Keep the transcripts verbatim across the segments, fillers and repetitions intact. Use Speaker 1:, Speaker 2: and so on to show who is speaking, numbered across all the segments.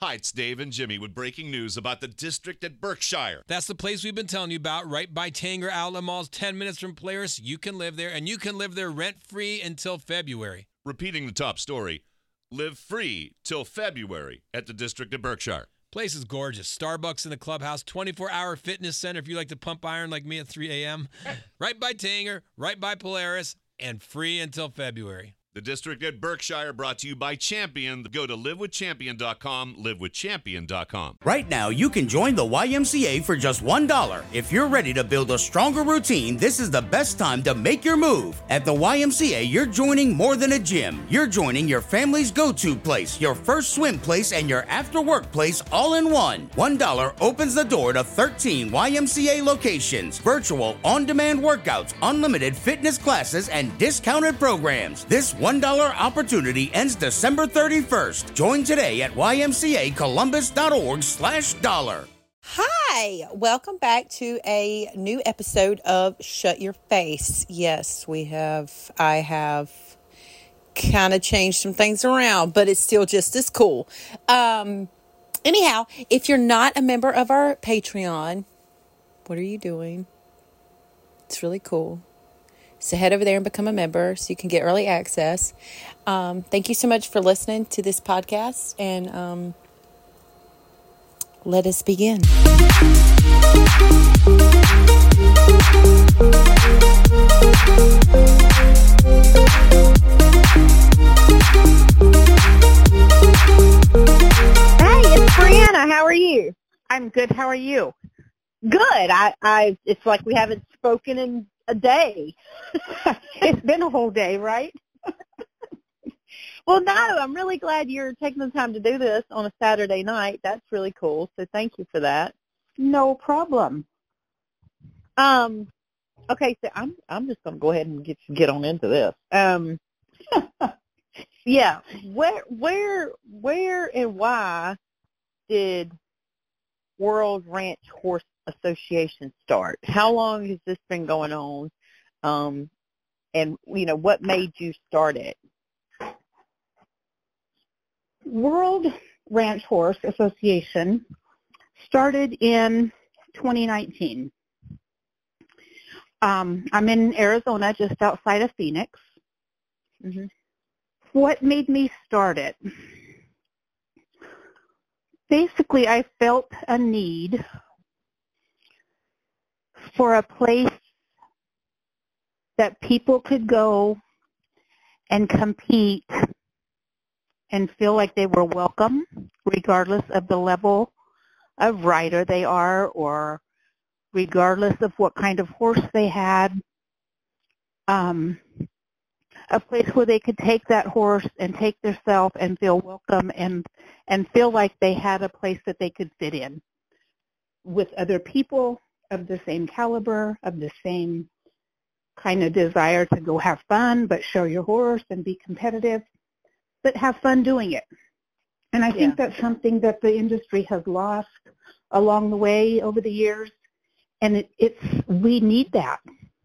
Speaker 1: Hi, it's Dave and Jimmy with breaking news about the District at Berkshire.
Speaker 2: That's the place we've been telling you about, right by Tanger Outlet Malls, ten minutes from Polaris. You can live there, and you can live there rent-free until February.
Speaker 1: Repeating the top story, live free till February at the District at Berkshire.
Speaker 2: Place is gorgeous. Starbucks in the clubhouse, twenty-four hour fitness center if you like to pump iron like me at three a.m. Right by Tanger, right by Polaris, and free until February.
Speaker 1: The District at Berkshire brought to you by Champion. Go to live with champion dot com, live with champion dot com.
Speaker 3: Right now, you can join the Y M C A for just one dollar. If you're ready to build a stronger routine, this is the best time to make your move. At the Y M C A, you're joining more than a gym. You're joining your family's go-to place, your first swim place, and your after-work place all in one. one dollar opens the door to thirteen Y M C A locations, virtual on-demand workouts, unlimited fitness classes, and discounted programs. This one dollar opportunity ends December thirty-first. Join today at Y M C A Columbus dot org slash dollar.
Speaker 4: Hi, welcome back to a new episode of Shut Your Face. Yes, we have, I have kind of changed some things around, but it's still just as cool. Um, anyhow, if you're not a member of our Patreon, what are you doing? It's really cool. So head over there and become a member so you can get early access. Um, thank you so much for listening to this podcast, and um, let us begin.
Speaker 5: Hey, it's Brianna. How are you?
Speaker 6: I'm good. How are you?
Speaker 5: Good. I, I, it's like we haven't spoken in a day.
Speaker 6: It's been a whole day, right?
Speaker 5: Well, no, I'm really glad you're taking the time to do this on a Saturday night. That's really cool. So thank you for that.
Speaker 6: No problem.
Speaker 5: Um, okay, so I'm I'm just going to go ahead and get get on into this. Um, yeah, where where where and why did World Ranch Horse Association start? How long has this been going on? Um, and, you know, what made you start it?
Speaker 6: World Ranch Horse Association started in twenty nineteen. Um, I'm in Arizona, just outside of Phoenix.
Speaker 5: Mm-hmm.
Speaker 6: What made me start it? Basically, I felt a need for a place that people could go and compete and feel like they were welcome, regardless of the level of rider they are or regardless of what kind of horse they had. Um, a place where they could take that horse and take themselves and feel welcome and, and feel like they had a place that they could fit in with other people of the same caliber, of the same kind of desire to go have fun, but show your horse and be competitive, but have fun doing it. And I think
Speaker 5: Yeah.
Speaker 6: that's something that the industry has lost along the way over the years, and it, it's we need that.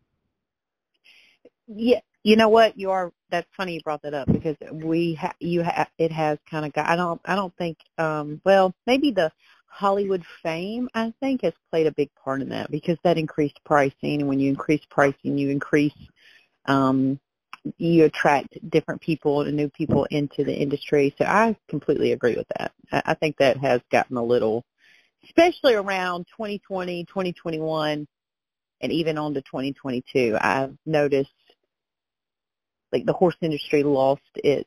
Speaker 5: Yeah, you know what? You are. That's funny you brought that up because we ha, you ha, it has kind of got. I don't. I don't think. Um, well, maybe the Hollywood fame, I think, has played a big part in that because that increased pricing, and when you increase pricing, you increase. Um, you attract different people and new people into the industry. So I completely agree with that. I, I think that has gotten a little, especially around twenty twenty, twenty twenty-one, and even on to twenty twenty-two. I've noticed like the horse industry lost its,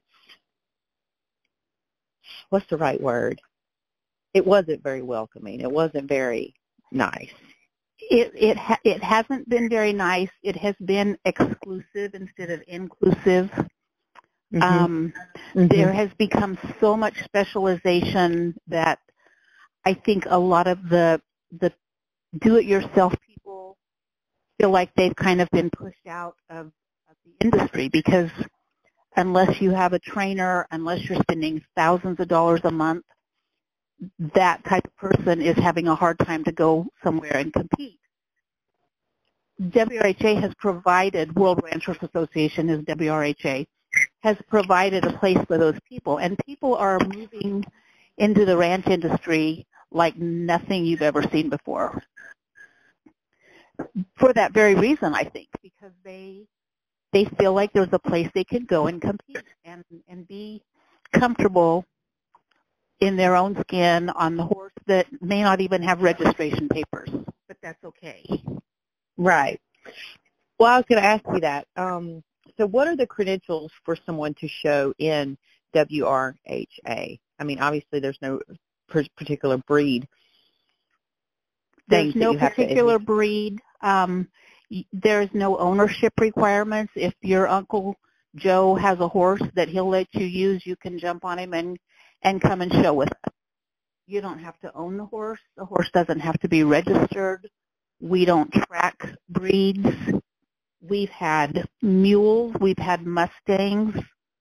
Speaker 5: what's the right word? It wasn't very welcoming. It wasn't very nice.
Speaker 6: It it ha- it hasn't been very nice. It has been exclusive instead of inclusive.
Speaker 5: Mm-hmm.
Speaker 6: Um,
Speaker 5: Mm-hmm.
Speaker 6: There has become so much specialization that I think a lot of the the do-it-yourself people feel like they've kind of been pushed out of, of the industry because unless you have a trainer, unless you're spending thousands of dollars a month, that type of person is having a hard time to go somewhere and compete. W R H A has provided, World Ranch Horse Association is W R H A, has provided a place for those people. And people are moving into the ranch industry like nothing you've ever seen before. For that very reason, I think, because they they feel like there's a place they can go and compete and, and be comfortable in their own skin on the horse that may not even have registration papers, but that's okay.
Speaker 5: Right. Well, I was going to ask you that. Um, so what are the credentials for someone to show in W R H A? I mean, obviously there's no particular breed.
Speaker 6: There's no
Speaker 5: you have to
Speaker 6: particular
Speaker 5: admit.
Speaker 6: breed. Um, y- there's no ownership requirements. If your Uncle Joe has a horse that he'll let you use, you can jump on him and, and come and show with us. You don't have to own the horse. The horse doesn't have to be registered. We don't track breeds. We've had mules. We've had Mustangs.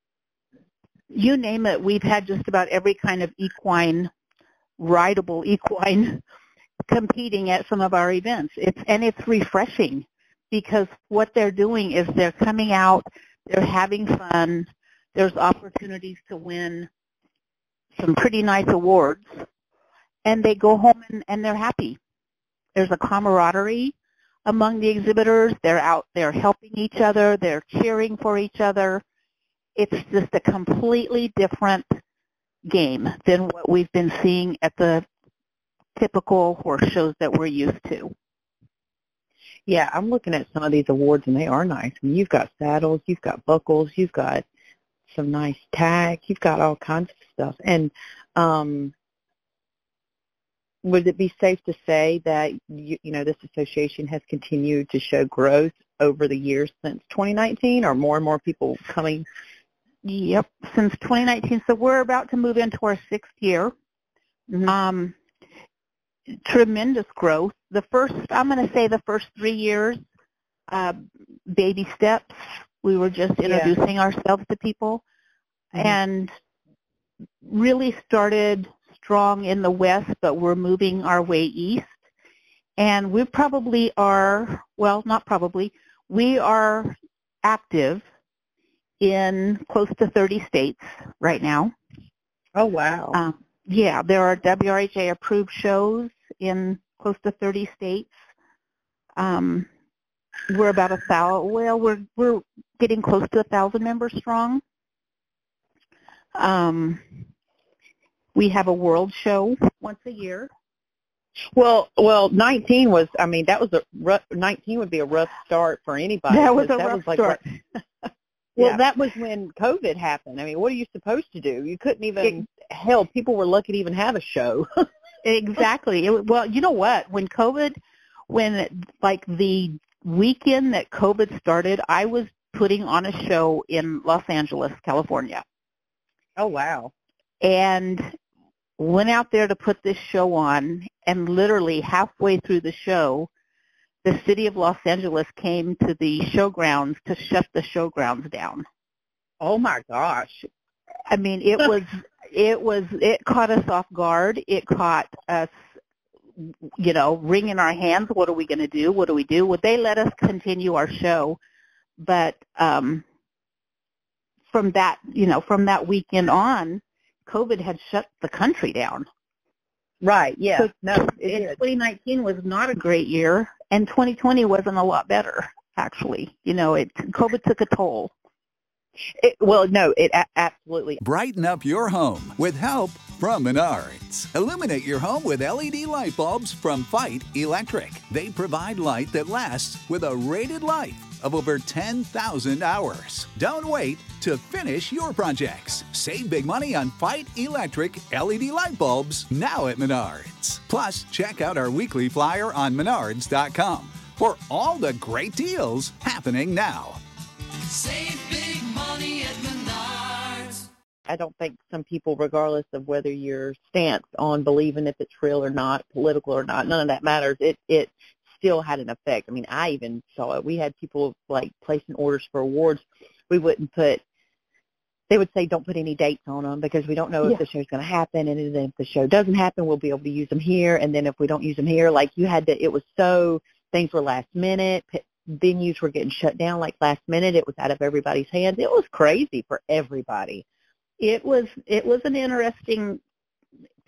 Speaker 6: You name it. We've had just about every kind of equine, rideable equine competing at some of our events. It's and it's refreshing because what they're doing is they're coming out, they're having fun. There's opportunities to win some pretty nice awards, and they go home and, and they're happy. There's a camaraderie among the exhibitors. They're out there helping each other. They're cheering for each other. It's just a completely different game than what we've been seeing at the typical horse shows that we're used to.
Speaker 5: Yeah, I'm looking at some of these awards, and they are nice. I mean, you've got saddles, you've got buckles, you've got some nice tack, you've got all kinds of stuff. And um, would it be safe to say that, you, you know, this association has continued to show growth over the years since twenty nineteen, or more and more people coming?
Speaker 6: Yep, since twenty nineteen. So we're about to move into our sixth year.
Speaker 5: Mm-hmm.
Speaker 6: Um, tremendous growth. The first, I'm going to say the first three years, uh, baby steps. We were just introducing yeah. ourselves to people, mm-hmm. and really started strong in the West, but we're moving our way east. And we probably are, well, not probably, we are active in close to thirty states right now.
Speaker 5: Oh, wow.
Speaker 6: Um, yeah, there are W R H A approved shows in close to thirty states. Um, we're about a thousand, well, we're, we're getting close to a thousand members strong. Um, we have a world show once a year.
Speaker 5: Well, well, nineteen was, I mean, that was a rough, nineteen would be a rough start for anybody.
Speaker 6: That was a
Speaker 5: that
Speaker 6: rough
Speaker 5: was like,
Speaker 6: start.
Speaker 5: Well,
Speaker 6: yeah.
Speaker 5: that was when COVID happened. I mean, what are you supposed to do? You couldn't even, it, hell, people were lucky to even have a show.
Speaker 6: Exactly. It, well, you know what? When COVID, when like the weekend that COVID started, I was putting on a show in Los Angeles, California.
Speaker 5: Oh, wow.
Speaker 6: And went out there to put this show on, and literally halfway through the show, the city of Los Angeles came to the showgrounds to shut the showgrounds down.
Speaker 5: Oh my gosh.
Speaker 6: I mean, it was, it was, it caught us off guard. It caught us, you know, wringing our hands. What are we going to do? What do we do? Well, they let us continue our show, but um, from that, you know, from that weekend on, COVID had shut the country down.
Speaker 5: Right, yeah.
Speaker 6: So
Speaker 5: no, it did.
Speaker 6: twenty nineteen was not a great year, and twenty twenty wasn't a lot better, actually. You know, it COVID took a toll.
Speaker 5: It, well, no, it a- absolutely.
Speaker 7: Brighten up your home with help from Menards. Illuminate your home with L E D light bulbs from Fight Electric. They provide light that lasts with a rated life of over ten thousand hours. Don't wait to finish your projects. Save big money on Fight Electric L E D light bulbs now at Menards. Plus, check out our weekly flyer on menards dot com for all the great deals happening now.
Speaker 8: Save big money at Menards.
Speaker 5: I don't think some people, regardless of whether your stance on believing if it's real or not, political or not, none of that matters. It it still had an effect. I mean, I even saw it. We had people like placing orders for awards. We wouldn't put, they would say don't put any dates on them because we don't know if
Speaker 6: yeah.
Speaker 5: the show's going to happen. And then if the show doesn't happen, we'll be able to use them here. And then if we don't use them here, like you had to, it was so, things were last minute. Venues were getting shut down like last minute. It was out of everybody's hands. It was crazy for everybody.
Speaker 6: It was, it was an interesting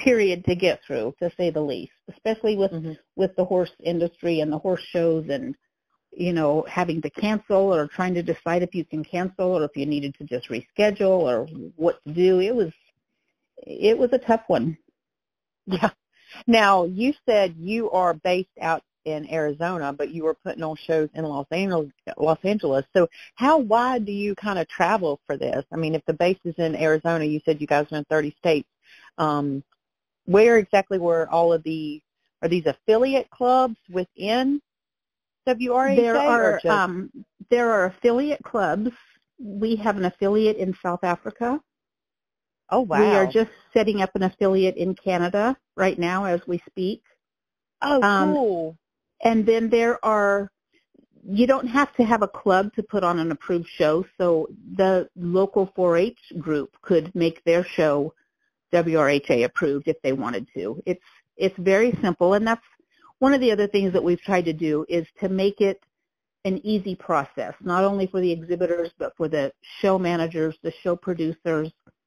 Speaker 6: period to get through, to say the least, especially with
Speaker 5: Mm-hmm.
Speaker 6: with the horse industry and the horse shows and, you know, having to cancel or trying to decide if you can cancel or if you needed to just reschedule or what to do. It was, it was a tough one.
Speaker 5: Yeah. Now, you said you are based out in Arizona, but you were putting on shows in Los Angeles. Los Angeles. So how wide do you kind of travel for this? I mean, if the base is in Arizona, you said you guys are in thirty states. Um, where exactly were all of the, are these affiliate clubs within W R H A?
Speaker 6: There
Speaker 5: or
Speaker 6: are
Speaker 5: just,
Speaker 6: um, there are affiliate clubs. We have an affiliate in South Africa.
Speaker 5: oh, wow.
Speaker 6: We are just setting up an affiliate in Canada right now as we speak.
Speaker 5: oh,
Speaker 6: um,
Speaker 5: cool.
Speaker 6: And then there are, you don't have to have a club to put on an approved show. So the local four H group could make their show W R H A approved if they wanted to. It's it's very simple, and that's one of the other things that we've tried to do is to make it an easy process, not only for the exhibitors but for the show managers, the show producers.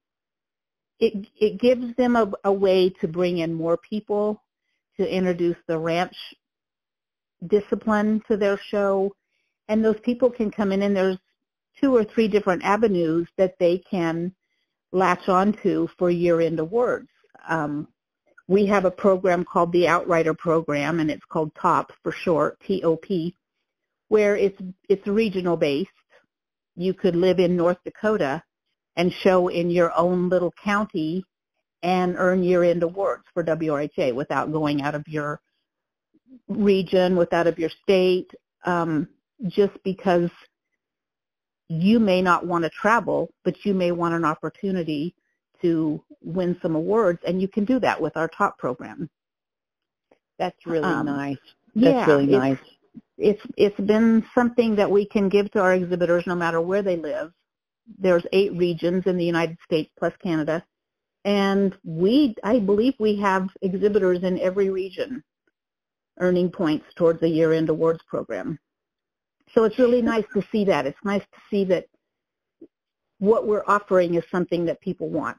Speaker 6: It it gives them a, a way to bring in more people, to introduce the ranch discipline to their show, and those people can come in and there's two or three different avenues that they can latch onto for year-end awards. Um, we have a program called the Outrider Program, and it's called TOP for short, T O P, where it's it's regional based. You could live in North Dakota and show in your own little county and earn year-end awards for W R H A without going out of your region, without of your state, um, just because you may not want to travel, but you may want an opportunity to win some awards, and you can do that with our TOP program.
Speaker 5: That's really
Speaker 6: Um,
Speaker 5: nice. That's
Speaker 6: yeah,
Speaker 5: really
Speaker 6: it's-
Speaker 5: nice.
Speaker 6: It's it's been something that we can give to our exhibitors no matter where they live. There's eight regions in the United States plus Canada, and we I believe we have exhibitors in every region earning points towards the year-end awards program. So it's really nice to see that. It's nice to see that what we're offering is something that people want.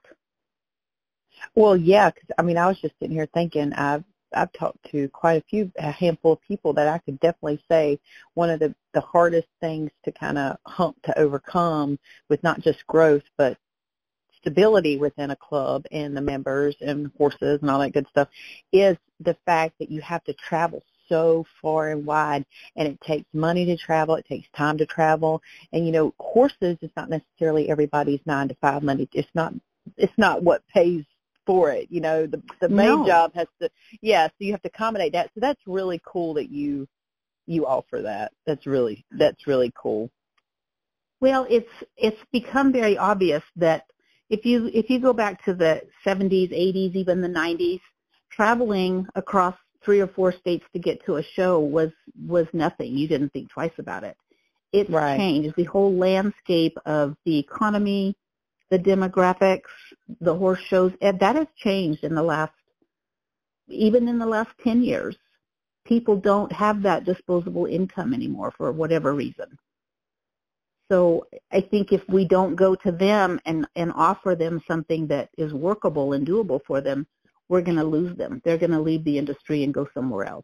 Speaker 5: Well, yeah, 'cause, I mean, I was just sitting here thinking, I've I've talked to quite a few, a handful of people that I could definitely say one of the, the hardest things to kind of hump to overcome with not just growth, but stability within a club and the members and horses and all that good stuff is the fact that you have to travel so far and wide, and it takes money to travel, it takes time to travel, and you know, horses is not necessarily everybody's nine to five money. It's not it's not what pays for it. You know, the the main
Speaker 6: No.
Speaker 5: job has to yeah, so you have to accommodate that. So that's really cool that you you offer that. That's really that's really cool.
Speaker 6: Well, it's it's become very obvious that if you if you go back to the seventies, eighties, even the nineties, traveling across three or four states to get to a show was was nothing. You didn't think twice about it. It's
Speaker 5: Right.
Speaker 6: changed. The whole landscape of the economy, the demographics, the horse shows, and that has changed in the last, even in the last ten years. People don't have that disposable income anymore for whatever reason. So I think if we don't go to them and, and offer them something that is workable and doable for them, we're going to lose them. They're going to leave the industry and go somewhere else.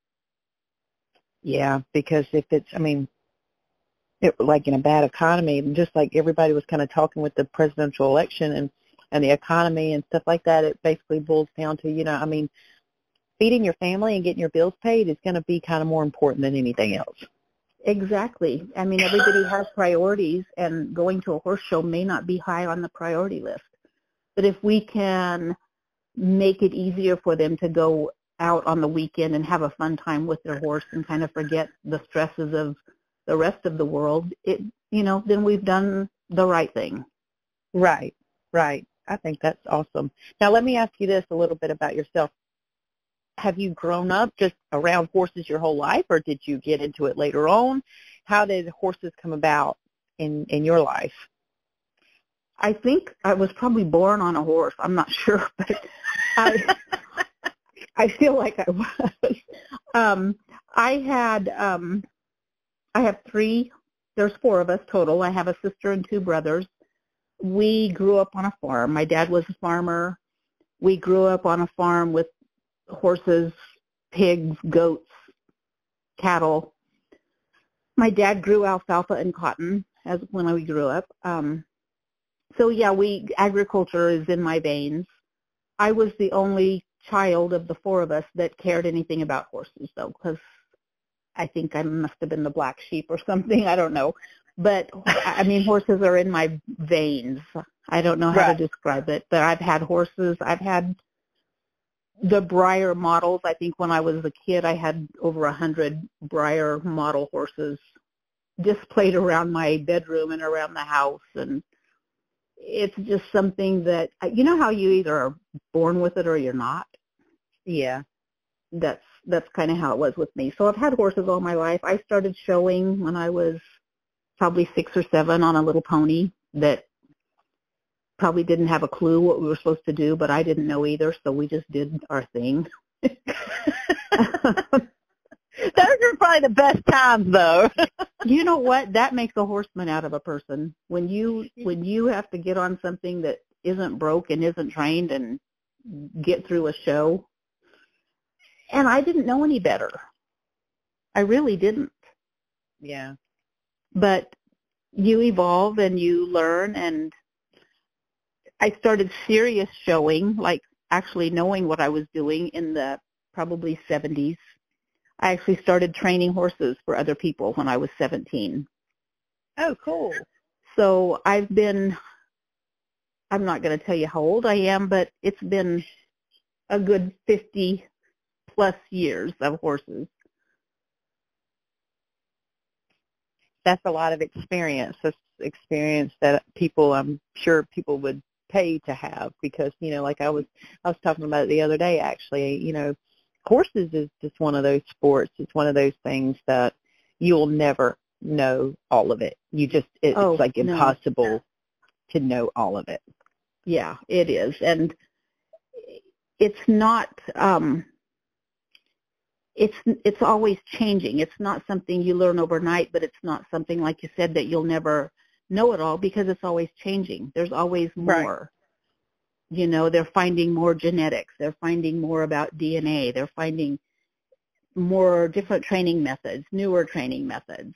Speaker 5: Yeah, because if it's, I mean, it, like in a bad economy, just like everybody was kind of talking with the presidential election and, and the economy and stuff like that, it basically boils down to, you know, I mean, feeding your family and getting your bills paid is going to be kind of more important than anything else.
Speaker 6: Exactly. I mean, everybody has priorities, and going to a horse show may not be high on the priority list. But if we can make it easier for them to go out on the weekend and have a fun time with their horse and kind of forget the stresses of the rest of the world, it, you know, then we've done the right thing.
Speaker 5: Right, right. I think that's awesome. Now, let me ask you this a little bit about yourself. Have you grown up just around horses your whole life, or did you get into it later on? How did horses come about in, in your life?
Speaker 6: I think I was probably born on a horse. I'm not sure, but I, I feel like I was. Um, I had, um, I have three, there's four of us total. I have a sister and two brothers. We grew up on a farm. My dad was a farmer. We grew up on a farm with horses, pigs, goats, cattle. My dad grew alfalfa and cotton as when we grew up. Um, so yeah, we agriculture is in my veins. I was the only child of the four of us that cared anything about horses, though, because I think I must have been the black sheep or something. I don't know. But, I mean, horses are in my veins. I don't know how
Speaker 5: Right.
Speaker 6: to describe it, but I've had horses. I've had the Breyer models. I think when I was a kid, I had over a hundred Breyer model horses displayed around my bedroom and around the house. And it's just something that, you know how you either are born with it or you're not?
Speaker 5: Yeah.
Speaker 6: That's that's kind of how it was with me. So I've had horses all my life. I started showing when I was probably six or seven on a little pony that probably didn't have a clue what we were supposed to do, but I didn't know either, so we just did our thing.
Speaker 5: Those are probably the best times, though.
Speaker 6: You know what? That makes a horseman out of a person. When you when you have to get on something that isn't broke and isn't trained and get through a show. And I didn't know any better. I really didn't.
Speaker 5: Yeah.
Speaker 6: But you evolve and you learn, and I started serious showing, like actually knowing what I was doing in the probably seventies. I actually started training horses for other people when I was seventeen.
Speaker 5: Oh, cool.
Speaker 6: So I've been, I'm not going to tell you how old I am, but it's been a good fifty plus years of horses.
Speaker 5: That's a lot of experience. That's experience that people, I'm sure people would pay to have, because, you know, like I was, I was talking about it the other day, actually, you know, horses is just one of those sports. It's one of those things that you'll never know all of it. You just, it,
Speaker 6: Oh,
Speaker 5: it's like
Speaker 6: no.
Speaker 5: impossible to know all of it.
Speaker 6: Yeah, it is. And it's not, um, it's, it's always changing. It's not something you learn overnight, but it's not something, like you said, that you'll never know it all, because it's always changing. There's always
Speaker 5: Right.
Speaker 6: more. You know, they're finding more genetics. They're finding more about D N A. They're finding more different training methods, newer training methods.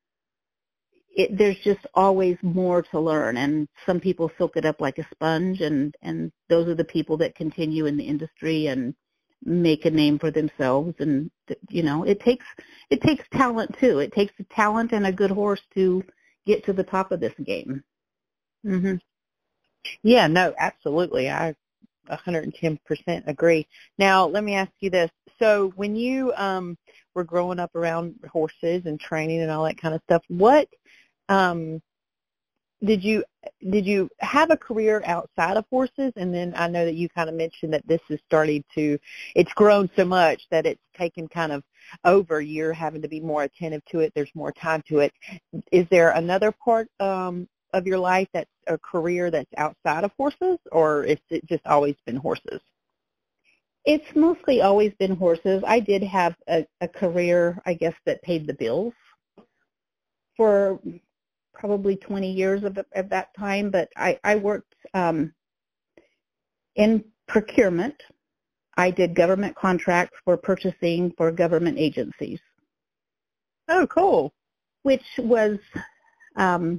Speaker 6: It, there's just always more to learn, and some people soak it up like a sponge, and, and those are the people that continue in the industry and make a name for themselves. And, you know, it takes it takes talent, too. It takes a talent and a good horse to get to the top of this game.
Speaker 5: Mhm. Yeah, no, absolutely. I one hundred ten percent agree. Now, let me ask you this. So when you um, were growing up around horses and training and all that kind of stuff, what um, did you did you have a career outside of horses? And then I know that you kind of mentioned that this is starting to, it's grown so much that it's taken kind of over. You're having to be more attentive to it. There's more time to it. Is there another part um, of your life that's a career that's outside of horses, or is it just always been horses?
Speaker 6: It's mostly always been horses. I did have a, a career, I guess, that paid the bills for probably twenty years of, of that time, but I, I worked um, in procurement. I did government contracts for purchasing for government agencies.
Speaker 5: Oh, cool.
Speaker 6: Which was um,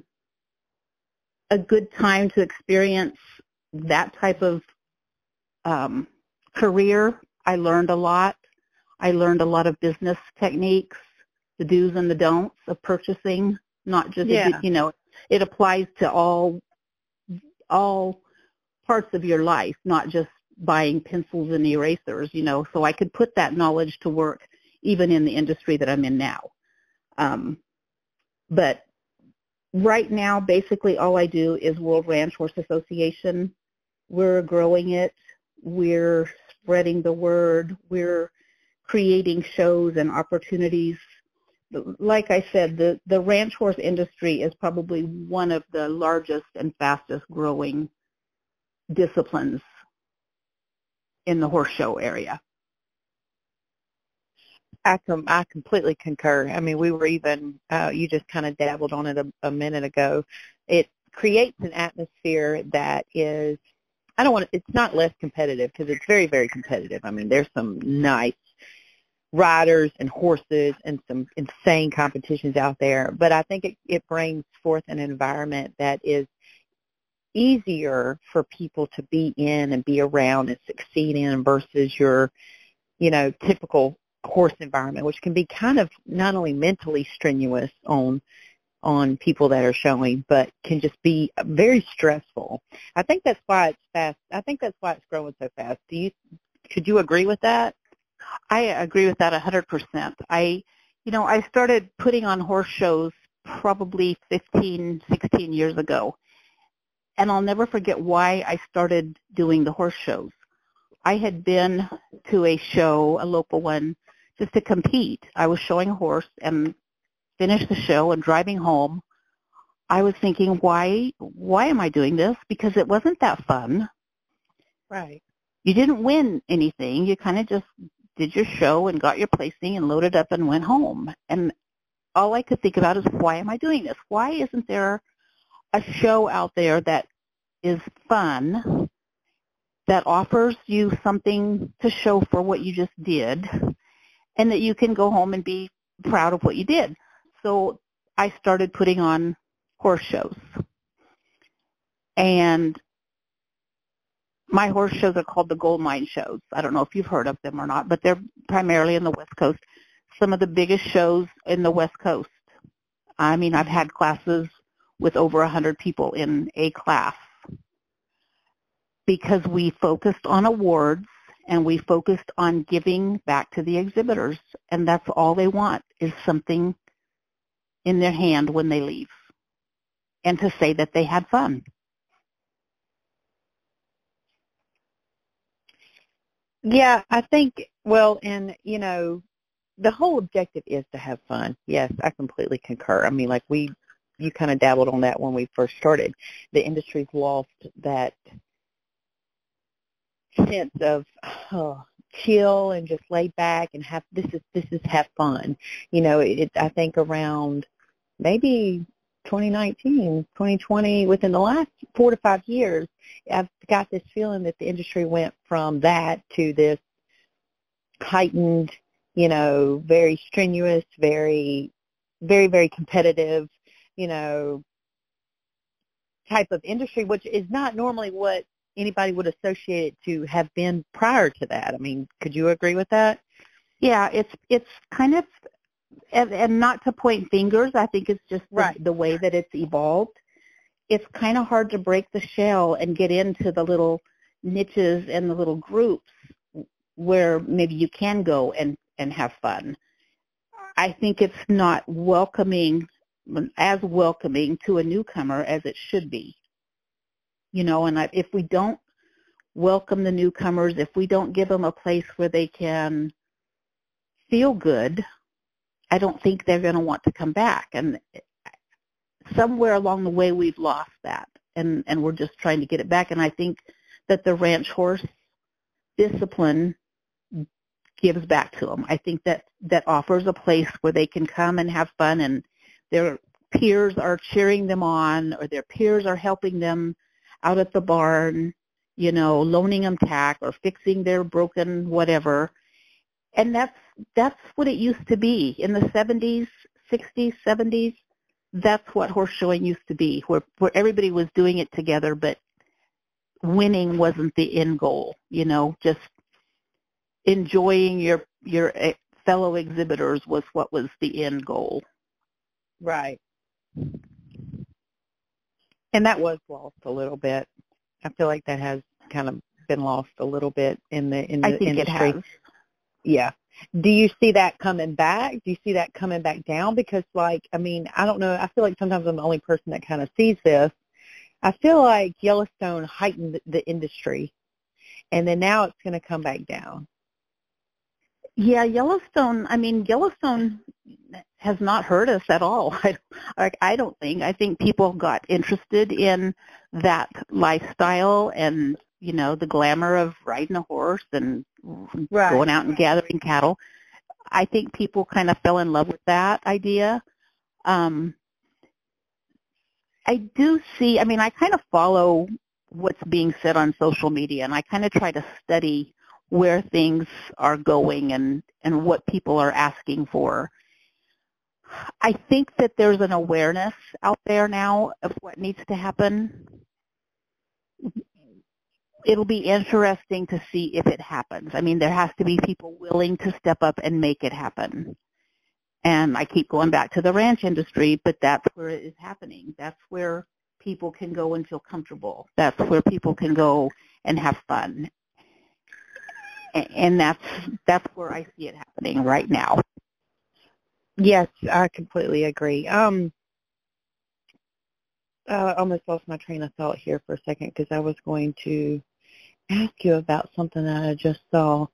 Speaker 6: a good time to experience that type of um, career. I learned a lot. I learned a lot of business techniques, the do's and the don'ts of purchasing, not just,
Speaker 5: Yeah.
Speaker 6: you know, it applies to all all parts of your life, not just buying pencils and erasers, you know, so I could put that knowledge to work even in the industry that I'm in now. Um, but right now, basically all I do is World Ranch Horse Association. We're growing it. We're spreading the word. We're creating shows and opportunities. Like I said, the, the ranch horse industry is probably one of the largest and fastest growing disciplines in the horse show area.
Speaker 5: I com- I completely concur. I mean, we were even, uh, you just kind of dabbled on it a, a minute ago. It creates an atmosphere that is I don't want to, it's not less competitive because it's very, very competitive. I mean, there's some nice riders and horses and some insane competitions out there. But I think it, it brings forth an environment that is easier for people to be in and be around and succeed in versus your, you know, typical horse environment, which can be kind of not only mentally strenuous on on people that are showing, but can just be very stressful. I think that's why it's fast. I think that's why it's growing so fast. Do you, could you agree with that?
Speaker 6: I agree with that one hundred percent. I, you know, I started putting on horse shows probably fifteen, sixteen years ago, and I'll never forget why I started doing the horse shows. I had been to a show, a local one, just to compete. I was showing a horse and finished the show and driving home. I was thinking, why, why am I doing this? Because it wasn't that fun.
Speaker 5: Right.
Speaker 6: You didn't win anything. You kind of just did your show and got your placing and loaded up and went home. And all I could think about is, why am I doing this? Why isn't there a show out there that is fun, that offers you something to show for what you just did, and that you can go home and be proud of what you did? So I started putting on horse shows. And my horse shows are called the Gold Mine shows. I don't know if you've heard of them or not, but they're primarily in the West Coast. Some of the biggest shows in the West Coast. I mean, I've had classes with over one hundred people in a class because we focused on awards and we focused on giving back to the exhibitors. And that's all they want, is something in their hand when they leave, and to say that they had fun.
Speaker 5: Yeah, I think, well, and, you know, the whole objective is to have fun. Yes, I completely concur. I mean, like we, you kind of dabbled on that when we first started. The industry's lost that sense of oh, chill and just lay back and have, this is, this is have fun. You know, it, I think around maybe twenty nineteen, twenty twenty, within the last four to five years, I've got this feeling that the industry went from that to this heightened, you know, very strenuous, very, very, very competitive, you know, type of industry, which is not normally what anybody would associate it to have been prior to that. I mean, could you agree with that?
Speaker 6: Yeah, it's it's kind of, and, and not to point fingers, I think it's just the,
Speaker 5: right.
Speaker 6: the way that it's evolved. It's kind of hard to break the shell and get into the little niches and the little groups where maybe you can go and, and have fun. I think it's not welcoming, as welcoming to a newcomer as it should be. You know, and I, if we don't welcome the newcomers, if we don't give them a place where they can feel good, I don't think they're going to want to come back. And somewhere along the way, we've lost that, and, and we're just trying to get it back. And I think that the ranch horse discipline gives back to them. I think that that offers a place where they can come and have fun, and their peers are cheering them on, or their peers are helping them out at the barn, you know, loaning them tack or fixing their broken whatever. And that's that's what it used to be in the seventies, sixties, seventies. That's what horse showing used to be, where where everybody was doing it together, but winning wasn't the end goal. You know, just enjoying your your fellow exhibitors was what was the end goal.
Speaker 5: Right. And that was lost a little bit. I feel like that has kind of been lost a little bit in the in the
Speaker 6: I think
Speaker 5: industry.
Speaker 6: It has.
Speaker 5: Yeah. Do you see that coming back? Do you see that coming back down? Because, like, I mean, I don't know. I feel like sometimes I'm the only person that kind of sees this. I feel like Yellowstone heightened the industry, and then now it's going to come back down.
Speaker 6: Yeah, Yellowstone, I mean, Yellowstone has not hurt us at all. I, like, I don't think. I think people got interested in that lifestyle and, you know, the glamour of riding a horse and
Speaker 5: right.
Speaker 6: going out and gathering cattle. I think people kind of fell in love with that idea. Um, I do see, I mean, I kind of follow what's being said on social media, and I kind of try to study where things are going and, and what people are asking for. I think that there's an awareness out there now of what needs to happen. It'll be interesting to see if it happens. I mean, there has to be people willing to step up and make it happen. And I keep going back to the ranch industry, but that's where it is happening. That's where people can go and feel comfortable. That's where people can go and have fun. And that's that's where I see it happening right now.
Speaker 5: Yes, I completely agree. Um, uh, I almost lost my train of thought here for a second because I was going to ask you about something that I just saw.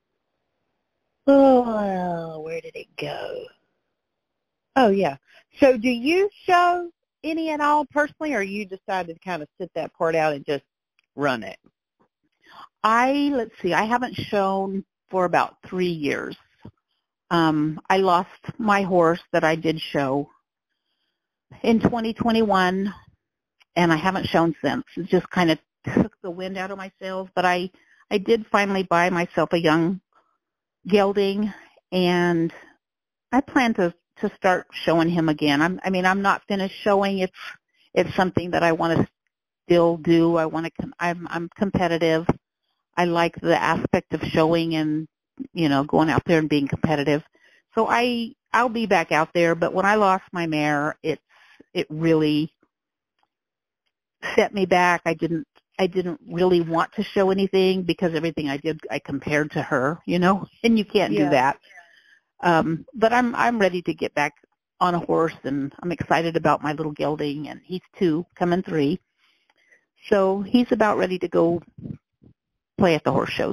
Speaker 5: Oh, where did it go? Oh, yeah. So do you show any at all personally, or you decided to kind of sit that part out and just run it?
Speaker 6: I, let's see, I haven't shown for about three years. Um, I lost my horse that I did show in twenty twenty-one, and I haven't shown since. It just kind of took the wind out of my sails, but I, I did finally buy myself a young gelding, and I plan to, to start showing him again. I'm, I mean, I'm not finished showing. It's, it's something that I want to still do. I want to, I'm, I'm competitive. I like the aspect of showing and, you know, going out there and being competitive. So I, I'll be back out there, but when I lost my mare, it's, it really set me back. I didn't, I didn't really want to show anything because everything I did, I compared to her, you know, and you can't
Speaker 5: Yeah.
Speaker 6: do that. Um, but I'm, I'm ready to get back on a horse, and I'm excited about my little gelding, and he's two, coming three. So he's about ready to go play at the horse shows.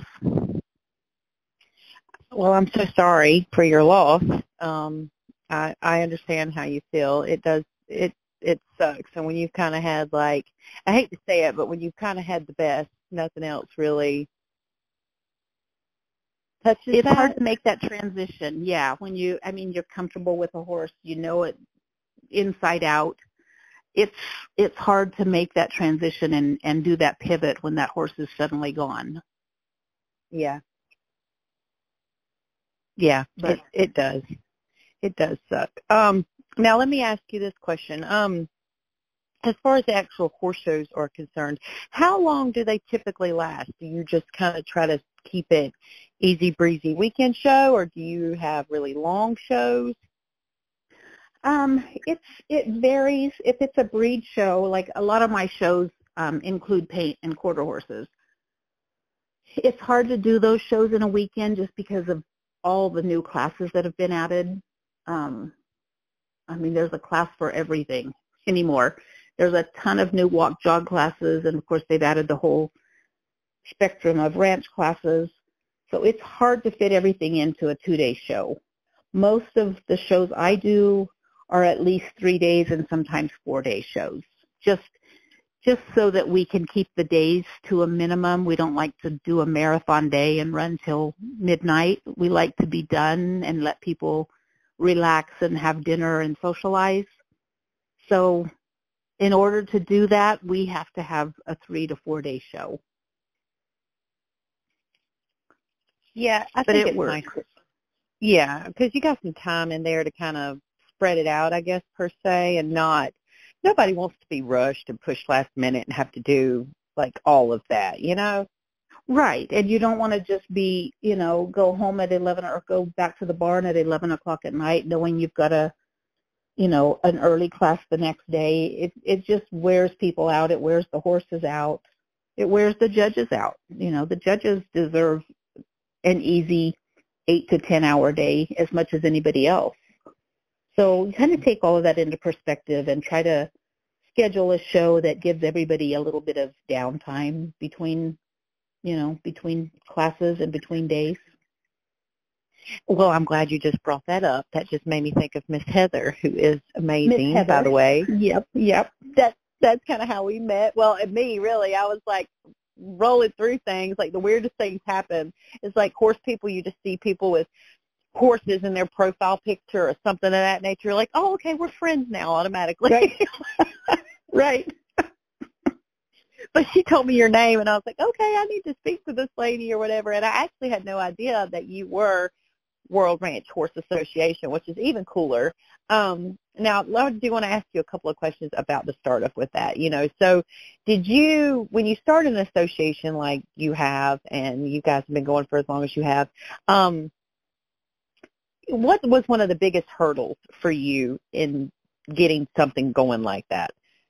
Speaker 5: Well, I'm so sorry for your loss. Um, I I understand how you feel. It does it it sucks. And when you've kind of had like, I hate to say it, but when you've kind of had the best, nothing else really touches
Speaker 6: It's
Speaker 5: that.
Speaker 6: hard to make that transition. Yeah, when you, I mean, you're comfortable with a horse, you know it inside out. It's it's hard to make that transition and and do that pivot when that horse is suddenly gone.
Speaker 5: Yeah. Yeah,
Speaker 6: But-
Speaker 5: it it does. It does suck. Um, now let me ask you this question. Um, as far as the actual horse shows are concerned, how long do they typically last? Do you just kind of try to keep it easy breezy weekend show, or do you have really long shows?
Speaker 6: Um, it's it varies. If it's a breed show, like a lot of my shows um, include paint and quarter horses. It's hard to do those shows in a weekend just because of all the new classes that have been added. Um, I mean, there's a class for everything anymore. There's a ton of new walk jog classes, and of course they've added the whole spectrum of ranch classes. So it's hard to fit everything into a two-day show. Most of the shows I do are at least three days and sometimes four-day shows, just just so that we can keep the days to a minimum. We don't like to do a marathon day and run till midnight. We like to be done and let people relax and have dinner and socialize. So in order to do that, we have to have a three to four day show.
Speaker 5: Yeah, I
Speaker 6: But
Speaker 5: think
Speaker 6: it
Speaker 5: it's
Speaker 6: works.
Speaker 5: nice. Yeah, because you got some time in there to kind of spread it out, I guess, per se, and not, nobody wants to be rushed and pushed last minute and have to do, like, all of that, you know?
Speaker 6: Right, and you don't want to just be, you know, go home at eleven or go back to the barn at eleven o'clock at night knowing you've got a, you know, an early class the next day. It it just wears people out. It wears the horses out. It wears the judges out. You know, the judges deserve an easy eight to ten hour day as much as anybody else. So you kind of take all of that into perspective and try to schedule a show that gives everybody a little bit of downtime between, you know, between classes and between days.
Speaker 5: Well, I'm glad you just brought that up. That just made me think of Miss Heather, who is amazing,
Speaker 6: Miss
Speaker 5: by
Speaker 6: Heather.
Speaker 5: the way.
Speaker 6: Yep, yep.
Speaker 5: That that's kind of how we met. Well, and me, really, I was like rolling through things. Like the weirdest things happen. It's like horse people. You just see people with horses in their profile picture or something of that nature. You're like, oh, okay, we're friends now automatically.
Speaker 6: Right. Right.
Speaker 5: but she told me your name, and I was like, okay, I need to speak to this lady or whatever. And I actually had no idea that you were World Ranch Horse Association, which is even cooler. Um, now, I do want to ask you a couple of questions about the startup with that. You know, so did you, when you started an association like you have, and you guys have been going for as long as you have, um, what was one of the biggest hurdles for you in getting something going like that?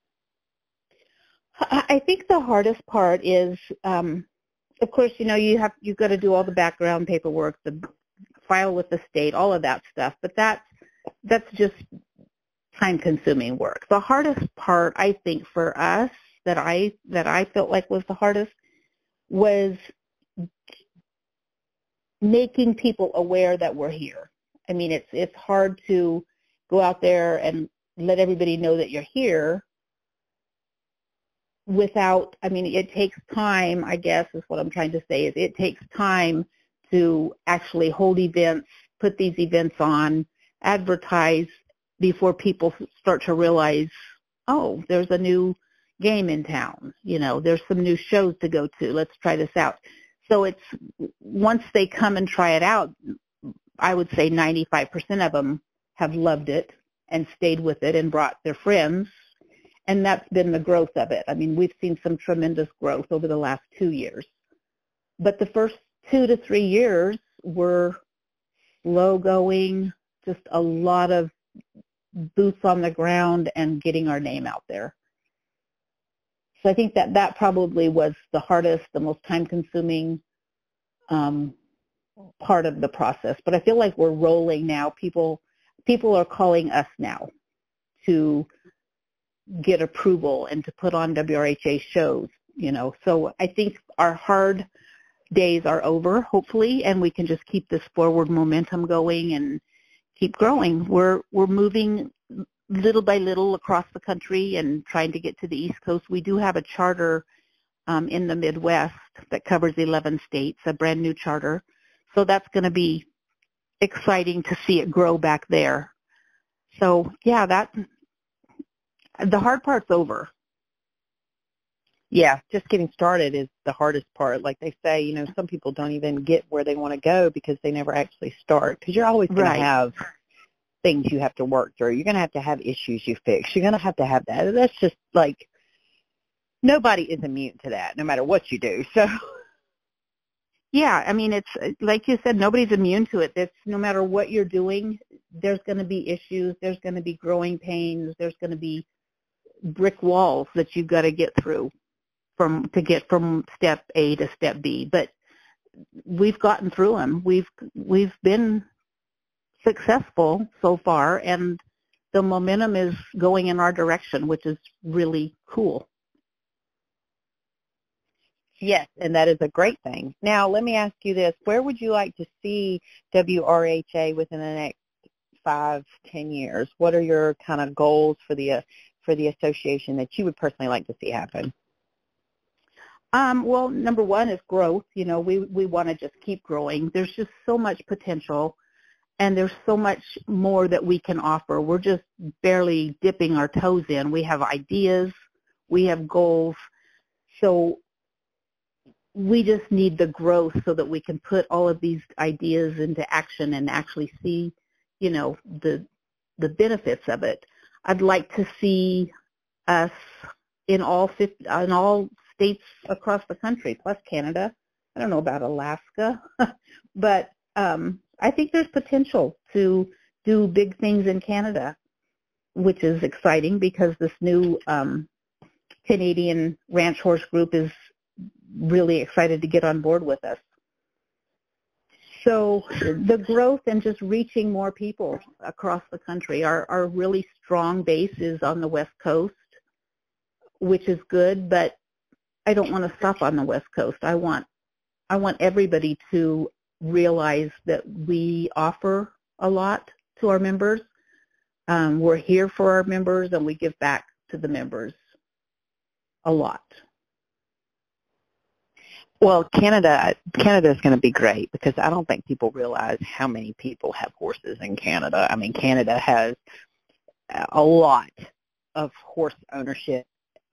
Speaker 6: I think the hardest part is, um, of course, you know, you have you've got to do all the background paperwork, the file with the state, all of that stuff. But that's that's just time-consuming work. The hardest part, I think, for us that I that I felt like was the hardest was making people aware that we're here. I mean, it's it's hard to go out there and let everybody know that you're here without, I mean, it takes time, I guess, is what I'm trying to say, is it takes time to actually hold events, put these events on, advertise before people start to realize, oh, there's a new game in town. You know, there's some new shows to go to. Let's try this out. So it's, once they come and try it out, I would say ninety-five percent of them have loved it and stayed with it and brought their friends. And that's been the growth of it. I mean, we've seen some tremendous growth over the last two years. But the first two to three years were slow going, just a lot of boots on the ground and getting our name out there. So I think that that probably was the hardest, the most time-consuming um, part of the process. But I feel like we're rolling now. People, people are calling us now to get approval and to put on W R H A shows, you know. So I think our hard days are over, hopefully, and we can just keep this forward momentum going and keep growing. We're we're moving little by little across the country and trying to get to the East Coast. We do have a charter um, in the Midwest that covers eleven states, a brand new charter. So that's going to be exciting to see it grow back there. So, yeah, that the hard part's over.
Speaker 5: Yeah, just getting started is the hardest part. Like they say, you know, some people don't even get where they want to go because they never actually start, because you're always going
Speaker 6: Right.
Speaker 5: to have things you have to work through. You're going to have to have issues you fix. You're going to have to have that. That's just like, nobody is immune to that, no matter what you do. So,
Speaker 6: Yeah, I mean, it's like you said, nobody's immune to it. It's no matter what you're doing, there's going to be issues. There's going to be growing pains. There's going to be brick walls that you've got to get through from to get from step A to step B. But we've gotten through them. We've we've been successful so far, and the momentum is going in our direction, which is really cool.
Speaker 5: yes, and that is a great thing. Now, let me ask you this. Where would you like to see W R H A within the next five, ten years? What are your kind of goals for the uh, for the association that you would personally like to see happen?
Speaker 6: Um, well, number one is growth. You know, we, we want to just keep growing. There's just so much potential, and there's so much more that we can offer. We're just barely dipping our toes in. We have ideas. We have goals. So we just need the growth so that we can put all of these ideas into action and actually see, you know, the the benefits of it. I'd like to see us in all fifty, in all states across the country, plus Canada. I don't know about Alaska, but um, I think there's potential to do big things in Canada, which is exciting because this new um, Canadian Ranch Horse Group is really excited to get on board with us. So the growth and just reaching more people across the country. Our, our really strong base is on the West Coast, which is good, but I don't want to stop on the West Coast. I want I want everybody to realize that we offer a lot to our members. Um, we're here for our members, and we give back to the members a lot.
Speaker 5: Well, Canada, Canada is going to be great because I don't think people realize how many people have horses in Canada. I mean, Canada has a lot of horse ownership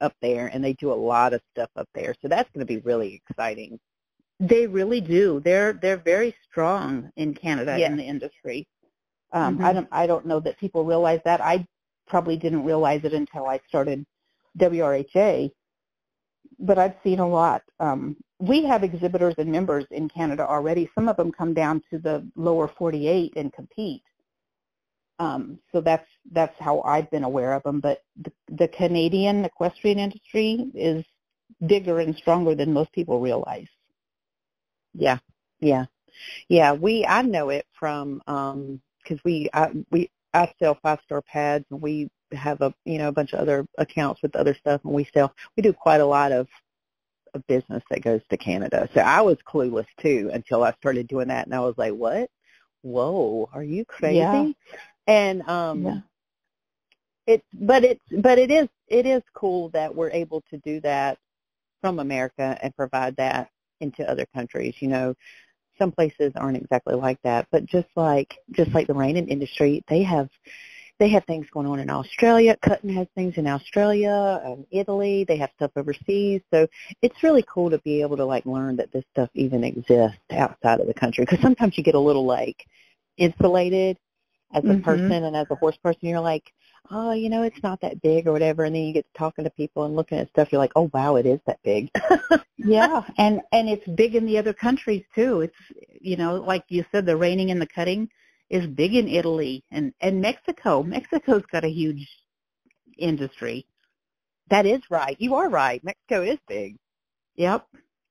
Speaker 5: up there, and they do a lot of stuff up there. So that's going to be really exciting.
Speaker 6: They really do. They're they're very strong in Canada
Speaker 5: Yeah.
Speaker 6: in the industry. Um,
Speaker 5: Mhm.
Speaker 6: I don't I don't know that people realize that. I probably didn't realize it until I started W R H A, but I've seen a lot. Um, we have exhibitors and members in Canada already. Some of them come down to the lower forty-eight and compete. Um, so that's that's how I've been aware of them. But the, the Canadian equestrian industry is bigger and stronger than most people realize.
Speaker 5: Yeah, yeah, yeah. We I know it from um 'cause we I, we I sell five star pads, and we have a you know a bunch of other accounts with other stuff, and we sell we do quite a lot of, of business that goes to Canada. So I was clueless too until I started doing that, and I was like, what? Whoa, are you crazy?
Speaker 6: Yeah.
Speaker 5: And um,
Speaker 6: Yeah.
Speaker 5: it's but it's but it is it is cool that we're able to do that from America and provide that into other countries. You know, some places aren't exactly like that, but just like just like the reining industry, they have they have things going on in Australia. Cutting has things in Australia and Italy. They have stuff overseas. So it's really cool to be able to like learn that this stuff even exists outside of the country. Because sometimes you get a little like insulated as a
Speaker 6: Mhm.
Speaker 5: person and as a horse person. You're like, oh, you know, it's not that big or whatever. And then you get to talking to people and looking at stuff. You're like, oh, wow, it is that big.
Speaker 6: Yeah, and and it's big in the other countries too. It's you know, like you said, the reining and the cutting is big in Italy and and Mexico. Mexico's got a huge industry.
Speaker 5: That is right. You are right. Mexico is big.
Speaker 6: Yep.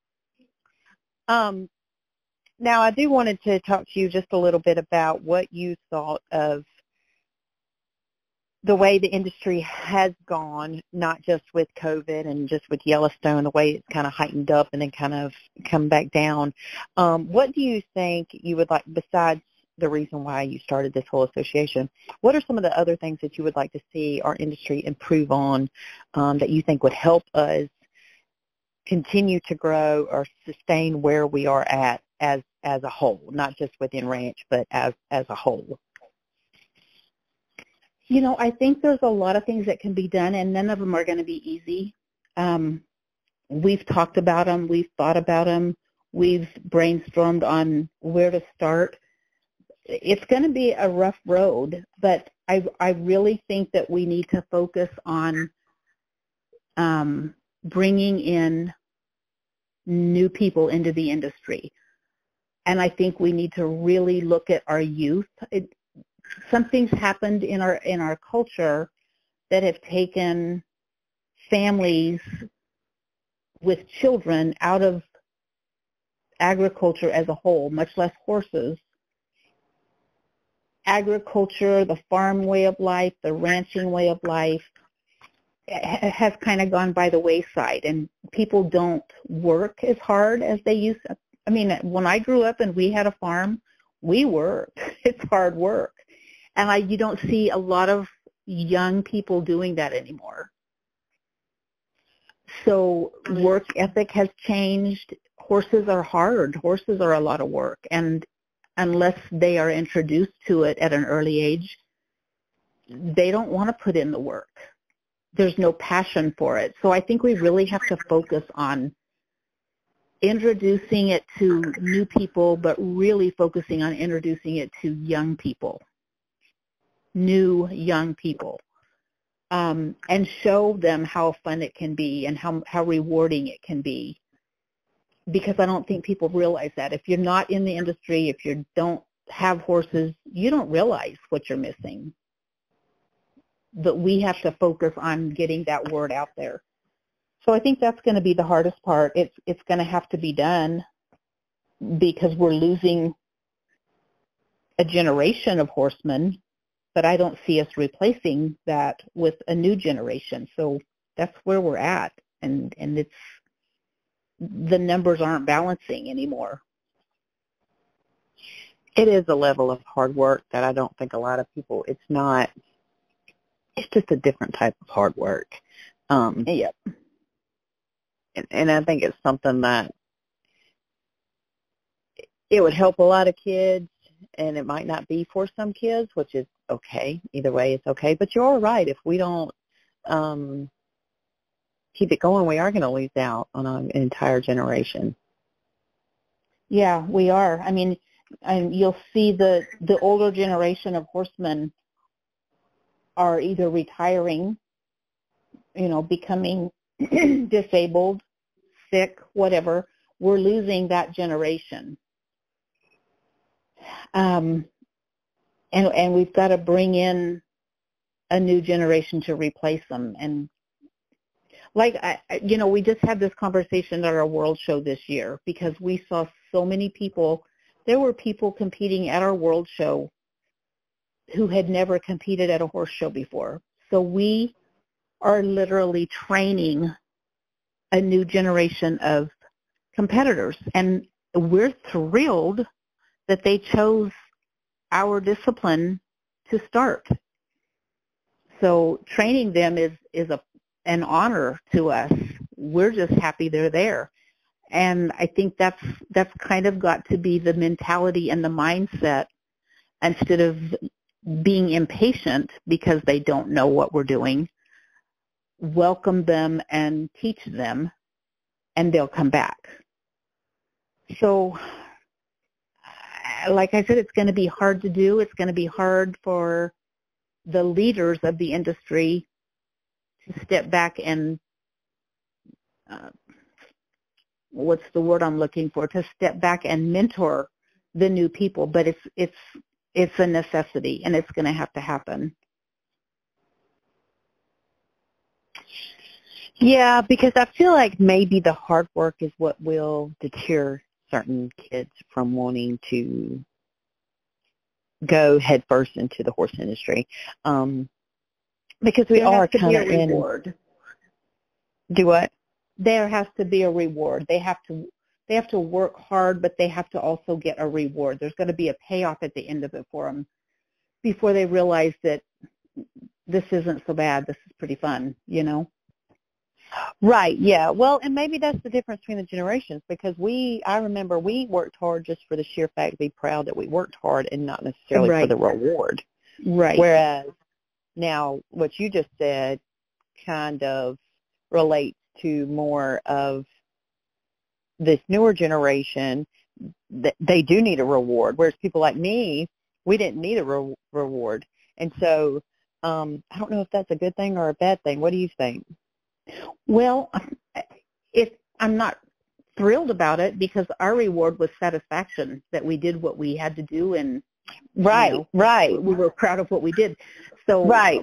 Speaker 5: Um, now, I do wanted to talk to you just a little bit about what you thought of the way the industry has gone, not just with COVID and just with Yellowstone, the way it's kind of heightened up and then kind of come back down. Um, what do you think you would like, besides the reason why you started this whole association, what are some of the other things that you would like to see our industry improve on um, that you think would help us continue to grow or sustain where we are at as as a whole, not just within ranch, but as as a whole?
Speaker 6: You know, I think there's a lot of things that can be done, and none of them are going to be easy. Um, we've talked about them. We've thought about them. We've brainstormed on where to start. It's going to be a rough road, but I, I really think that we need to focus on um, bringing in new people into the industry. And I think we need to really look at our youth. It, something's happened in our in our culture that have taken families with children out of agriculture as a whole, much less horses. Agriculture, the farm way of life, the ranching way of life ha- has kind of gone by the wayside, and people don't work as hard as they used to. I mean, when I grew up and we had a farm, we worked. It's hard work. And I, you don't see a lot of young people doing that anymore. So work ethic has changed. Horses are hard. Horses are a lot of work. And unless they are introduced to it at an early age, they don't want to put in the work. There's no passion for it. So I think we really have to focus on introducing it to new people, but really focusing on introducing it to young people, new young people, um, and show them how fun it can be and how, how rewarding it can be. Because I don't think people realize that. If you're not in the industry, if you don't have horses, you don't realize what you're missing. But we have to focus on getting that word out there. So I think that's going to be the hardest part. It's it's going to have to be done because we're losing a generation of horsemen, but I don't see us replacing that with a new generation. So that's where we're at, and and it's the numbers aren't balancing anymore.
Speaker 5: It is a level of hard work that I don't think a lot of people, it's not, it's just a different type of hard work. Um,
Speaker 6: Yep.
Speaker 5: and, and I think it's something that it would help a lot of kids, and it might not be for some kids, which is okay. Either way, it's okay. But you're all right. If we don't, um, keep it going, we are going to lose out on an entire generation.
Speaker 6: Yeah, we are. I mean, and you'll see the, the older generation of horsemen are either retiring, you know, becoming disabled, sick, whatever. We're losing that generation. Um, and, and we've got to bring in a new generation to replace them. And like, I, you know, we just had this conversation at our World Show this year because we saw so many people. There were people competing at our World Show who had never competed at a horse show before. So we are literally training a new generation of competitors. And we're thrilled that they chose our discipline to start. So training them is, is a, an honor to us. We're just happy they're there. And I think that's, that's kind of got to be the mentality and the mindset instead of being impatient because they don't know what we're doing. Welcome them and teach them, and they'll come back. So, like I said, it's going to be hard to do. It's going to be hard for the leaders of the industry to step back and, uh, what's the word I'm looking for, to step back and mentor the new people. But it's, it's, it's a necessity, and it's going to have to happen.
Speaker 5: Yeah, because I feel like maybe the hard work is what will deter certain kids from wanting to go headfirst into the horse industry. Um, because we
Speaker 6: there
Speaker 5: are
Speaker 6: has to
Speaker 5: kind
Speaker 6: be
Speaker 5: of
Speaker 6: a
Speaker 5: in.
Speaker 6: reward.
Speaker 5: Do what?
Speaker 6: There has to be a reward. They have to they have to work hard, but they have to also get a reward. There's going to be a payoff at the end of it for them before they realize that this isn't so bad. This is pretty fun, you know?
Speaker 5: Right, yeah. Well, and maybe that's the difference between the generations because we, I remember we worked hard just for the sheer fact to be proud that we worked hard and not necessarily
Speaker 6: Right.
Speaker 5: for the reward.
Speaker 6: Right.
Speaker 5: Whereas now what you just said kind of relates to more of this newer generation. That they do need a reward, whereas people like me, we didn't need a re- reward. And so um, I don't know if that's a good thing or a bad thing. What do you think?
Speaker 6: Well, if I'm not thrilled about it because our reward was satisfaction that we did what we had to do and
Speaker 5: Right,
Speaker 6: you know,
Speaker 5: right.
Speaker 6: we were proud of what we did. So
Speaker 5: Right.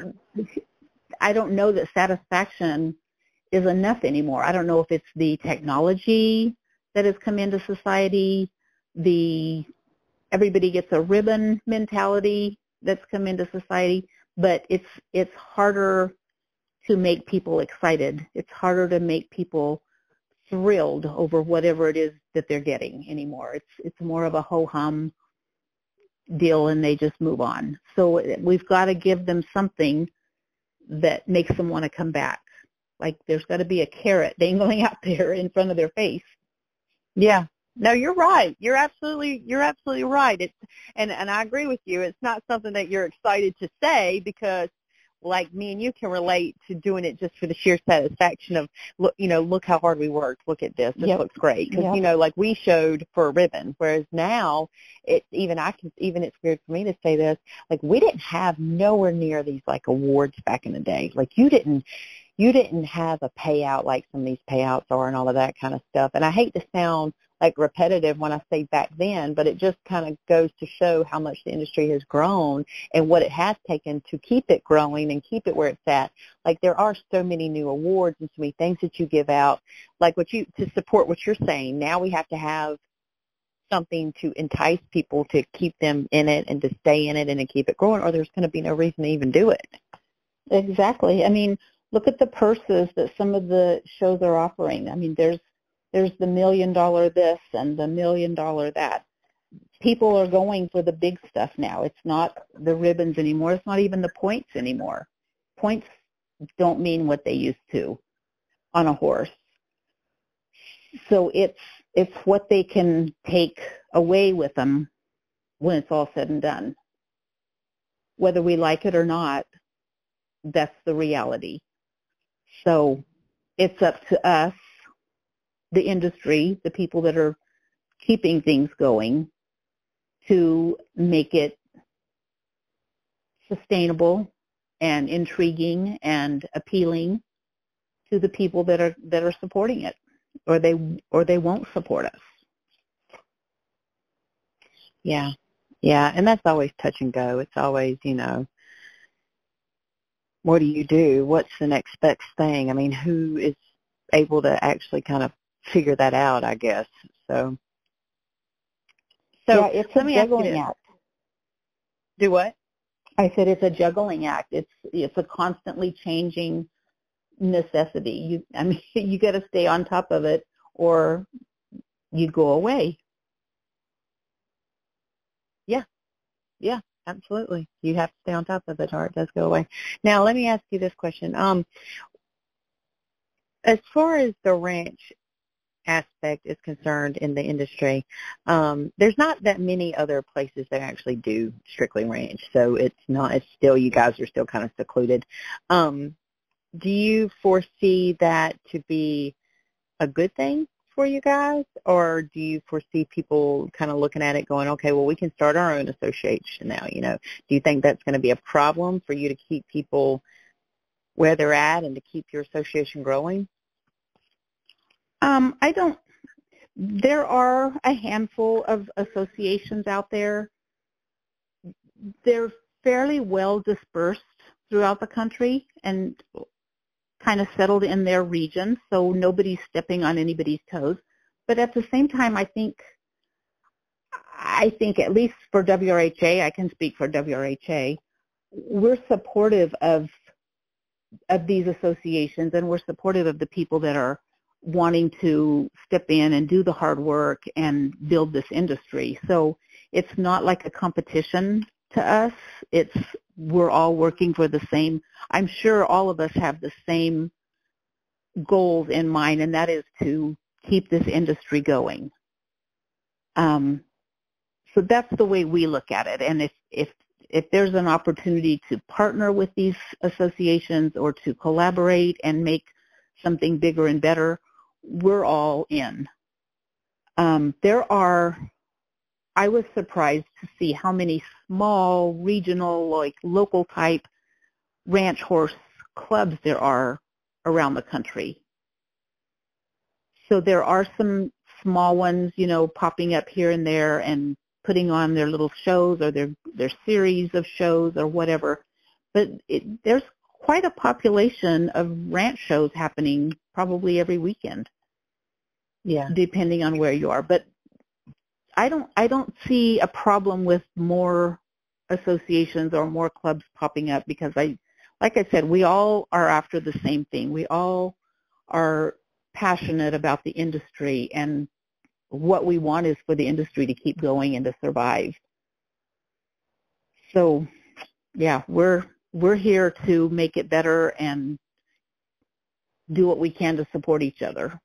Speaker 6: I don't know that satisfaction is enough anymore. I don't know if it's the technology that has come into society, the everybody gets a ribbon mentality that's come into society, but it's it's harder to make people excited. It's harder to make people thrilled over whatever it is that they're getting anymore. It's it's more of a ho-hum deal and they just move on. So we've got to give them something that makes them want to come back. Like there's got to be a carrot dangling out there in front of their face.
Speaker 5: Yeah. No, you're right. You're absolutely you're absolutely right. It's and, and I agree with you. It's not something that you're excited to say because like me and you can relate to doing it just for the sheer satisfaction of, look, you know, look how hard we worked. Look at this. This
Speaker 6: Yep.
Speaker 5: looks great. Because,
Speaker 6: Yep.
Speaker 5: you know, like we showed for a ribbon, whereas now it's even, I can, even it's weird for me to say this, like we didn't have nowhere near these like awards back in the day. Like you didn't, you didn't have a payout like some of these payouts are and all of that kind of stuff. And I hate to sound like repetitive when I say back then, but it just kind of goes to show how much the industry has grown and what it has taken to keep it growing and keep it where it's at. Like there are so many new awards and so many things that you give out, like what you, to support what you're saying. Now we have to have something to entice people to keep them in it and to stay in it and to keep it growing, or there's going to be no reason to even do it.
Speaker 6: Exactly. I mean, look at the purses that some of the shows are offering. I mean, there's there's the million dollar this and the million dollar that. People are going for the big stuff now. It's not the ribbons anymore. It's not even the points anymore. Points don't mean what they used to on a horse. So it's it's what they can take away with them when it's all said and done. Whether we like it or not, that's the reality. So it's up to us, the industry, the people that are keeping things going, to make it sustainable and intriguing and appealing to the people that are that are supporting it, or they or they won't support us.
Speaker 5: Yeah. Yeah. And that's always touch and go. It's always, you know, what do you do? What's the next best thing? I mean, who is able to actually kind of figure that out, I guess. So, so
Speaker 6: yeah, it's
Speaker 5: let
Speaker 6: a
Speaker 5: me ask you
Speaker 6: juggling
Speaker 5: this.
Speaker 6: act.
Speaker 5: Do what?
Speaker 6: I said it's a juggling act. It's it's a constantly changing necessity. You, I mean, you got to stay on top of it, or you go away.
Speaker 5: Yeah. Yeah, absolutely. You have to stay on top of it or it does go away. Now, let me ask you this question. Um, as far as the ranch aspect is concerned in the industry, um, there's not that many other places that actually do strictly ranch. So it's not, it's still, you guys are still kind of secluded. Um, do you foresee that to be a good thing for you guys, or do you foresee people kind of looking at it going, okay, well, we can start our own association now, you know? Do you think that's going to be a problem for you to keep people where they're at and to keep your association growing?
Speaker 6: Um, I don't. There are a handful of associations out there. They're fairly well dispersed throughout the country and kind of settled in their region, so nobody's stepping on anybody's toes. But at the same time, I think, I think at least for W R H A, I can speak for W R H A, we're supportive of of these associations, and we're supportive of the people that are wanting to step in and do the hard work and build this industry. So it's not like a competition to us. It's, we're all working for the same, I'm sure all of us have the same goals in mind, and that is to keep this industry going. Um, so that's the way we look at it. And if, if, if there's an opportunity to partner with these associations or to collaborate and make something bigger and better, we're all in. Um, there are, I was surprised to see how many small, regional, like local type ranch horse clubs there are around the country. So there are some small ones, you know, popping up here and there and putting on their little shows or their, their series of shows or whatever. But it, there's quite a population of ranch shows happening probably every weekend.
Speaker 5: Yeah.
Speaker 6: Depending on where you are. But I don't I don't see a problem with more associations or more clubs popping up, because I like I said, we all are after the same thing. We all are passionate about the industry, and what we want is for the industry to keep going and to survive. So yeah, we're we're here to make it better and do what we can to support each other.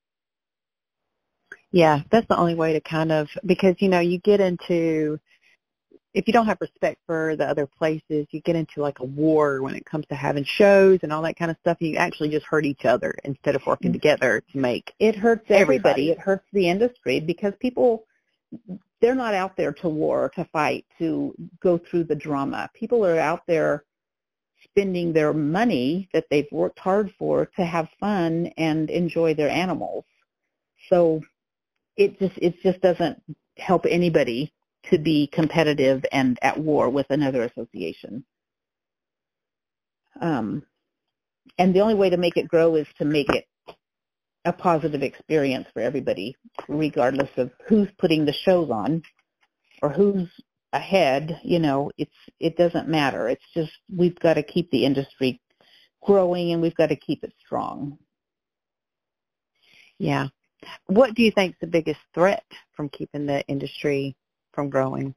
Speaker 5: Yeah, that's the only way to kind of, because, you know, you get into, if you don't have respect for the other places, you get into like a war when it comes to having shows and all that kind of stuff. You actually just hurt each other instead of working together to make
Speaker 6: it hurts everybody.
Speaker 5: everybody.
Speaker 6: It hurts the industry, because people, they're not out there to war, to fight, to go through the drama. People are out there spending their money that they've worked hard for to have fun and enjoy their animals. So it just it just doesn't help anybody to be competitive and at war with another association. Um, and the only way to make it grow is to make it a positive experience for everybody, regardless of who's putting the shows on or who's ahead. You know, it's it doesn't matter. It's just we've got to keep the industry growing, and we've got to keep it strong.
Speaker 5: Yeah. What do you think is the biggest threat from keeping the industry from growing?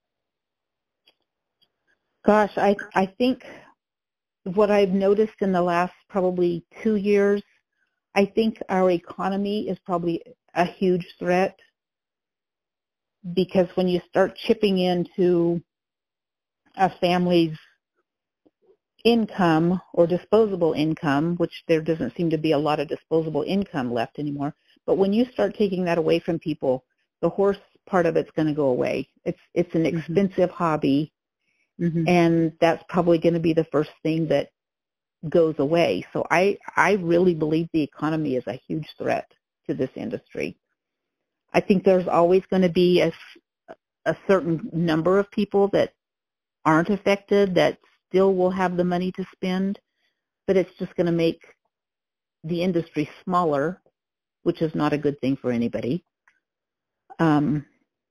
Speaker 6: Gosh, I I think what I've noticed in the last probably two years, I think our economy is probably a huge threat, because when you start chipping into a family's income or disposable income, which there doesn't seem to be a lot of disposable income left anymore. But when you start taking that away from people, the horse part of it's going to go away. It's it's an
Speaker 5: Mm-hmm.
Speaker 6: expensive hobby,
Speaker 5: Mm-hmm.
Speaker 6: and that's probably going to be the first thing that goes away. So I, I really believe the economy is a huge threat to this industry. I think there's always going to be a, a certain number of people that aren't affected, that still will have the money to spend, but it's just going to make the industry smaller, which is not a good thing for anybody. Um,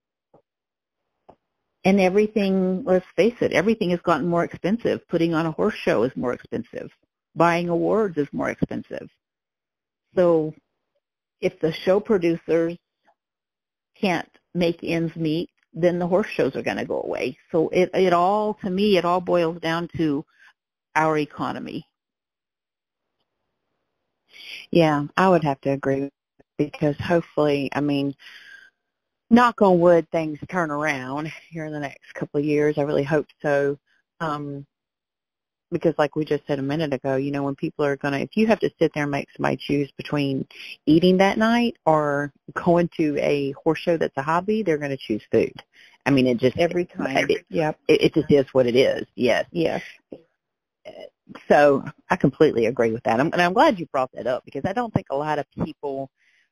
Speaker 6: and everything, let's face it, everything has gotten more expensive. Putting on a horse show is more expensive. Buying awards is more expensive. So if the show producers can't make ends meet, then the horse shows are going to go away. So it, it all, to me, it all boils down to our economy.
Speaker 5: Yeah, I would have to agree because hopefully, I mean, knock on wood, things turn around here in the next couple of years. I really hope so. Um, because like we just said a minute ago, you know, when people are going to, if you have to sit there and make somebody choose between eating that night or going to a horse show that's a hobby, they're going to choose food. I mean, it just,
Speaker 6: Every time.
Speaker 5: it,
Speaker 6: Yep.
Speaker 5: it, it just is what it is. Yes.
Speaker 6: Yes.
Speaker 5: So I completely agree with that. I'm, and I'm glad you brought that up because I don't think a lot of people,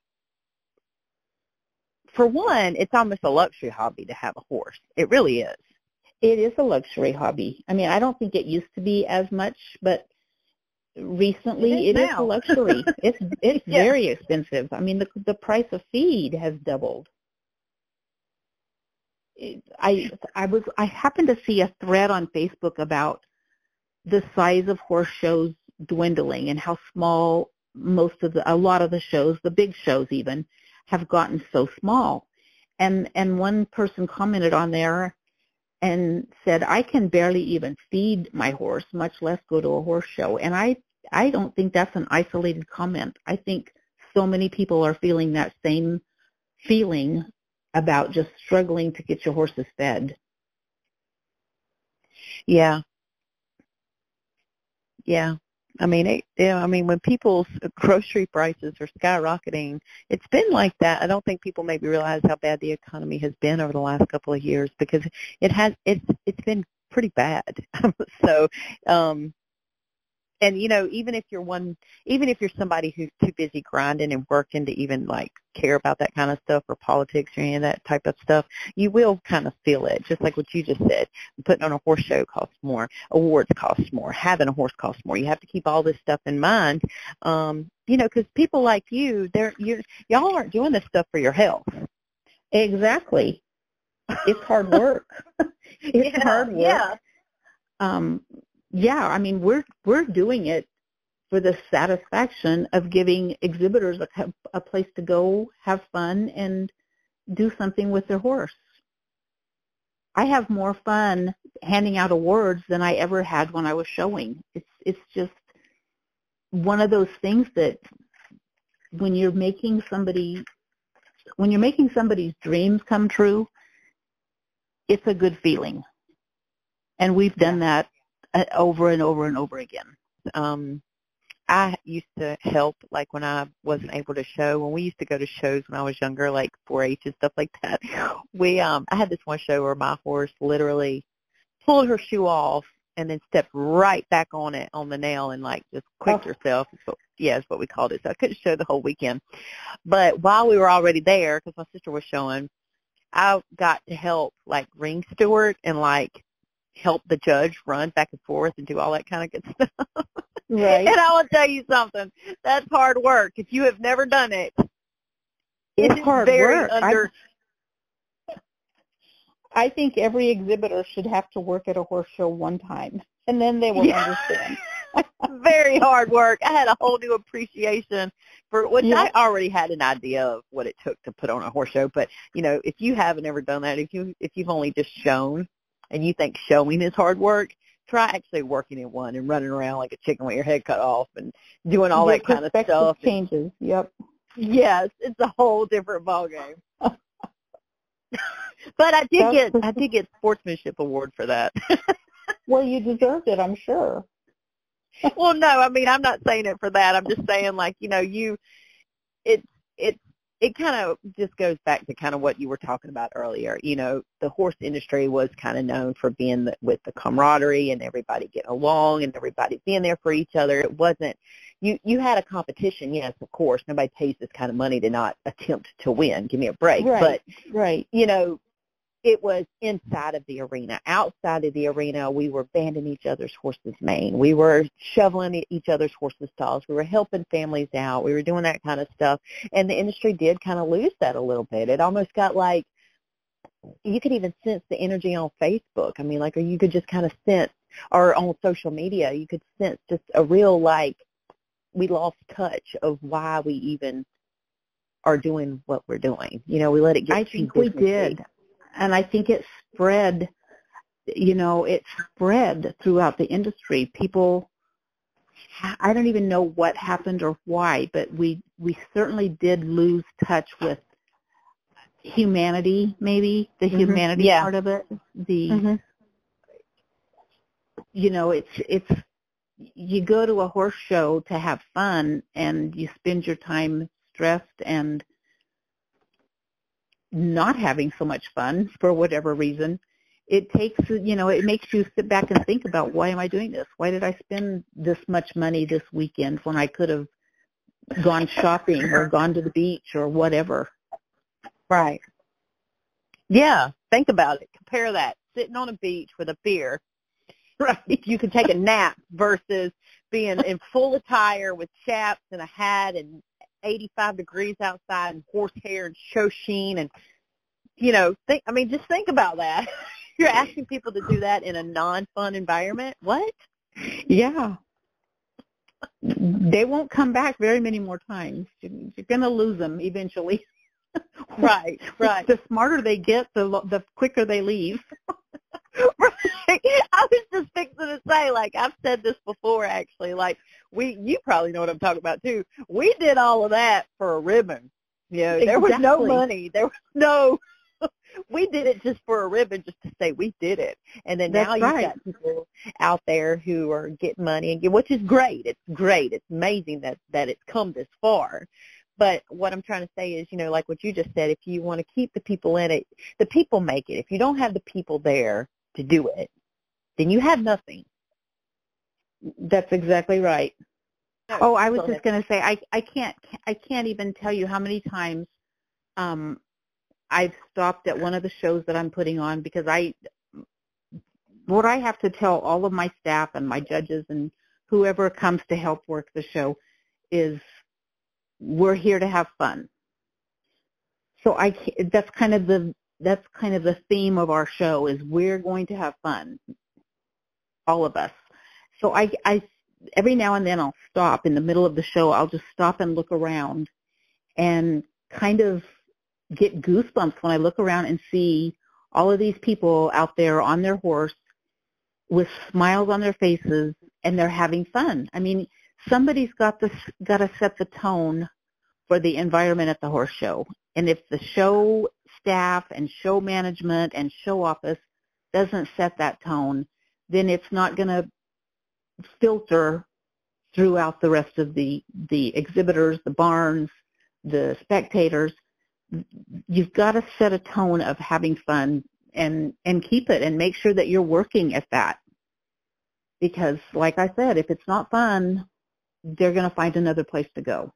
Speaker 5: for one, it's almost a luxury hobby to have a horse. It really is.
Speaker 6: It is a luxury hobby. I mean, I don't think it used to be as much, but recently
Speaker 5: It
Speaker 6: it
Speaker 5: is
Speaker 6: is
Speaker 5: now.
Speaker 6: a luxury. It's it's
Speaker 5: Yeah.
Speaker 6: very expensive. I mean, the the price of feed has doubled. It, I I was I happened to see a thread on Facebook about the size of horse shows dwindling and how small most of the a lot of the shows, the big shows even, have gotten so small. And and one person commented on there and said, I can barely even feed my horse, much less go to a horse show. And I, I don't think that's an isolated comment. I think so many people are feeling that same feeling about just struggling to get your horses fed.
Speaker 5: Yeah. Yeah. I mean, it, yeah, I mean, when people's grocery prices are skyrocketing, it's been like that. I don't think people maybe realize how bad the economy has been over the last couple of years because it has, it's, it's been pretty bad. so, um, and you know, even if you're one, even if you're somebody who's too busy grinding and working to even like care about that kind of stuff or politics or any of that type of stuff, you will kind of feel it. Just like what you just said, putting on a horse show costs more, awards cost more, having a horse costs more. You have to keep all this stuff in mind, um, you know, because people like you, they're you, y'all aren't doing this stuff for your health.
Speaker 6: Exactly. It's hard work. It's
Speaker 5: Yeah,
Speaker 6: hard work.
Speaker 5: yeah.
Speaker 6: Um, yeah, I mean, we're we're doing it for the satisfaction of giving exhibitors a, a place to go, have fun, and do something with their horse. I have more fun handing out awards than I ever had when I was showing. It's it's just one of those things that when you're making somebody when you're making somebody's dreams come true, it's a good feeling. And we've done that uh, over and over and over again.
Speaker 5: Um, I used to help, like when I wasn't able to show. When we used to go to shows when I was younger, like four H and stuff like that. We, um, I had this one show where my horse literally pulled her shoe off and then stepped right back on it on the nail and like just quicked
Speaker 6: Oh.
Speaker 5: herself. So, yeah, is what we called it. So I couldn't show the whole weekend. But while we were already there, because my sister was showing, I got to help like ring steward and like help the judge run back and forth and do all that kind of good stuff.
Speaker 6: Right.
Speaker 5: And I will tell you something. That's hard work. If you have never done it,
Speaker 6: It's
Speaker 5: it is
Speaker 6: hard
Speaker 5: very
Speaker 6: work. I-
Speaker 5: under.
Speaker 6: I think every exhibitor should have to work at a horse show one time, and then they will
Speaker 5: Yeah.
Speaker 6: understand.
Speaker 5: Very hard work. I had a whole new appreciation for which
Speaker 6: Yeah.
Speaker 5: I already had an idea of what it took to put on a horse show. But you know, if you haven't ever done that, if you if you've only just shown and you think showing is hard work, try actually working in one and running around like a chicken with your head cut off and doing all
Speaker 6: Your
Speaker 5: that kind of
Speaker 6: perspective
Speaker 5: stuff.
Speaker 6: changes. Yep.
Speaker 5: Yes, it's a whole different ballgame. But I did
Speaker 6: That's
Speaker 5: get
Speaker 6: the-
Speaker 5: I did get sportsmanship award for that.
Speaker 6: Well, you deserved it, I'm sure.
Speaker 5: Well, no, I mean, I'm not saying it for that. I'm just saying, like, you know, you, it, it, it kind of just goes back to kind of what you were talking about earlier. You know, the horse industry was kind of known for being the, with the camaraderie and everybody getting along and everybody being there for each other. It wasn't, you, you had a competition, yes, of course. Nobody pays this kind of money to not attempt to win. Give me a break.
Speaker 6: Right,
Speaker 5: but,
Speaker 6: right.
Speaker 5: you know, it was inside of the arena. Outside of the arena, we were banding each other's horses' mane. We were shoveling each other's horses' stalls. We were helping families out. We were doing that kind of stuff. And the industry did kind of lose that a little bit. It almost got like, you could even sense the energy on Facebook. I mean, like, or you could just kind of sense, or on social media, you could sense just a real, like, we lost touch of why we even are doing what we're doing. You know, we let it get
Speaker 6: I
Speaker 5: too
Speaker 6: think we
Speaker 5: businessy.
Speaker 6: did. And I think it spread, you know, it spread throughout the industry. People, I don't even know what happened or why, but we, we certainly did lose touch with humanity, maybe, the
Speaker 5: Mhm.
Speaker 6: humanity
Speaker 5: Yeah.
Speaker 6: part of it. The,
Speaker 5: Mhm.
Speaker 6: you know, it's, it's, you go to a horse show to have fun and you spend your time stressed and not having so much fun for whatever reason. It takes, you know, it makes you sit back and think about, why am I doing this? Why did I spend this much money this weekend when I could have gone shopping or gone to the beach or whatever?
Speaker 5: Right. Yeah. Think about it. Compare that. Sitting on a beach with a beer. Right. You can take a nap versus being in full attire with chaps and a hat and eighty-five degrees outside and horsehair and show sheen and, you know, think, I mean, just think about that. You're asking people to do that in a non-fun environment? What?
Speaker 6: Yeah. They won't come back very many more times. You're going to lose them eventually.
Speaker 5: Right, right.
Speaker 6: The smarter they get, the lo- the quicker they leave.
Speaker 5: Right. I was just fixing to say, like, I've said this before, actually. Like, we, you probably know what I'm talking about, too. We did all of that for a ribbon. You know, there was no
Speaker 6: Exactly.
Speaker 5: money. There was no, we did it just for a ribbon, just to say we did it. And then
Speaker 6: That's
Speaker 5: now you've
Speaker 6: right.
Speaker 5: got people out there who are getting money, and get, which is great. It's great. It's amazing that, that it's come this far. But what I'm trying to say is, you know, like what you just said, if you want to keep the people in it, the people make it. If you don't have the people there to do it, then you have nothing.
Speaker 6: That's exactly right. Oh, I was
Speaker 5: Go
Speaker 6: just
Speaker 5: ahead.
Speaker 6: going to say, I, I can't, I can't even tell you how many times um, I've stopped at one of the shows that I'm putting on, because I, what I have to tell all of my staff and my judges and whoever comes to help work the show is, we're here to have fun. So I, ca- that's kind of the, that's kind of the theme of our show, is we're going to have fun, all of us. So I, I, every now and then I'll stop in the middle of the show. I'll just stop and look around and kind of get goosebumps when I look around and see all of these people out there on their horse with smiles on their faces, and they're having fun. I mean, somebody's got this, got to set the tone for the environment at the horse show. And if the show staff and show management and show office doesn't set that tone, then it's not going to filter throughout the rest of the, the exhibitors, the barns, the spectators. You've got to set a tone of having fun and, and keep it, and make sure that you're working at that. Because like I said, if it's not fun, they're going to find another place to go.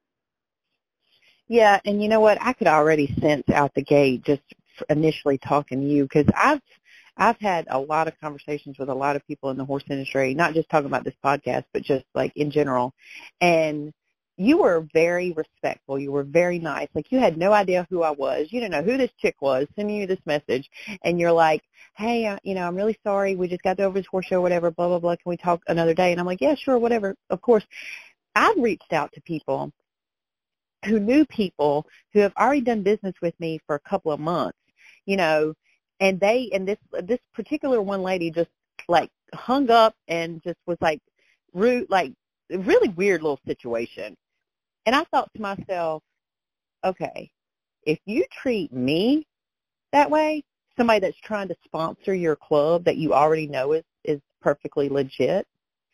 Speaker 5: Yeah, and you know what? I could already sense out the gate just initially talking to you, because I've I've had a lot of conversations with a lot of people in the horse industry, not just talking about this podcast, but just like in general. And you were very respectful. You were very nice. Like, you had no idea who I was. You didn't know who this chick was sending you this message. And you're like, hey, uh, you know, I'm really sorry. We just got over this horse show, whatever, blah, blah, blah. Can we talk another day? And I'm like, yeah, sure, whatever. Of course, I've reached out to people who knew people who have already done business with me for a couple of months, you know, and they, and this, this particular one lady just like hung up and just was like rude, like a really weird little situation. And I thought to myself, okay, if you treat me that way, somebody that's trying to sponsor your club that you already know is, is perfectly legit,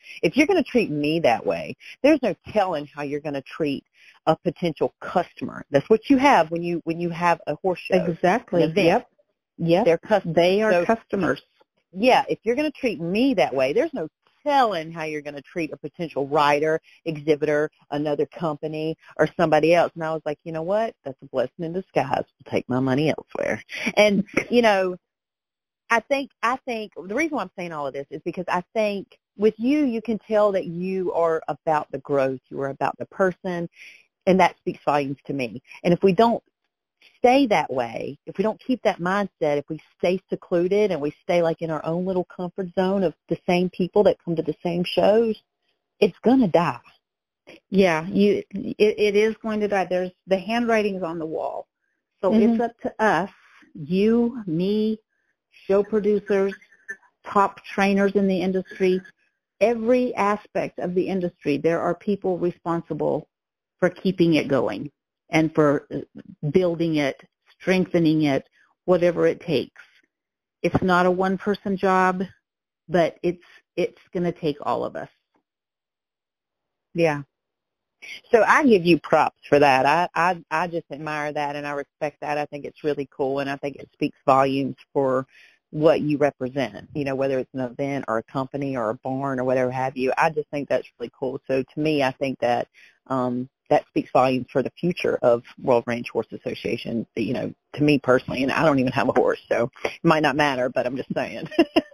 Speaker 5: If you're going to treat me that way, there's no telling how you're going to treat a potential customer. That's what you have when you when you have a horse show.
Speaker 6: Exactly.
Speaker 5: an event.
Speaker 6: Yep. Yep.
Speaker 5: They're customers.
Speaker 6: They are
Speaker 5: So,
Speaker 6: customers.
Speaker 5: yeah, if you're going to treat me that way, there's no telling how you're going to treat a potential rider, exhibitor, another company, or somebody else. And I was like, you know what? That's a blessing in disguise. I'll take my money elsewhere. And, you know, I think, I think the reason why I'm saying all of this is because I think with you, you can tell that you are about the growth. You are about the person, and that speaks volumes to me. And if we don't stay that way, if we don't keep that mindset, if we stay secluded and we stay like in our own little comfort zone of the same people that come to the same shows, it's going to die.
Speaker 6: Yeah, you. It, it is going to die. There's the handwriting's on the wall, so
Speaker 5: Mhm.
Speaker 6: it's up to us, you, me, show producers, top trainers in the industry, every aspect of the industry. There are people responsible for keeping it going and for building it, strengthening it, whatever it takes. It's not a one-person job, but it's it's going to take all of us.
Speaker 5: Yeah. So I give you props for that. I, I I just admire that and I respect that. I think it's really cool and I think it speaks volumes for what you represent, you know, whether it's an event or a company or a barn or whatever have you. I just think that's really cool. So to me, I think that um, that speaks volumes for the future of World Ranch Horse Association, you know, to me personally. And I don't even have a horse, so it might not matter, but I'm just saying.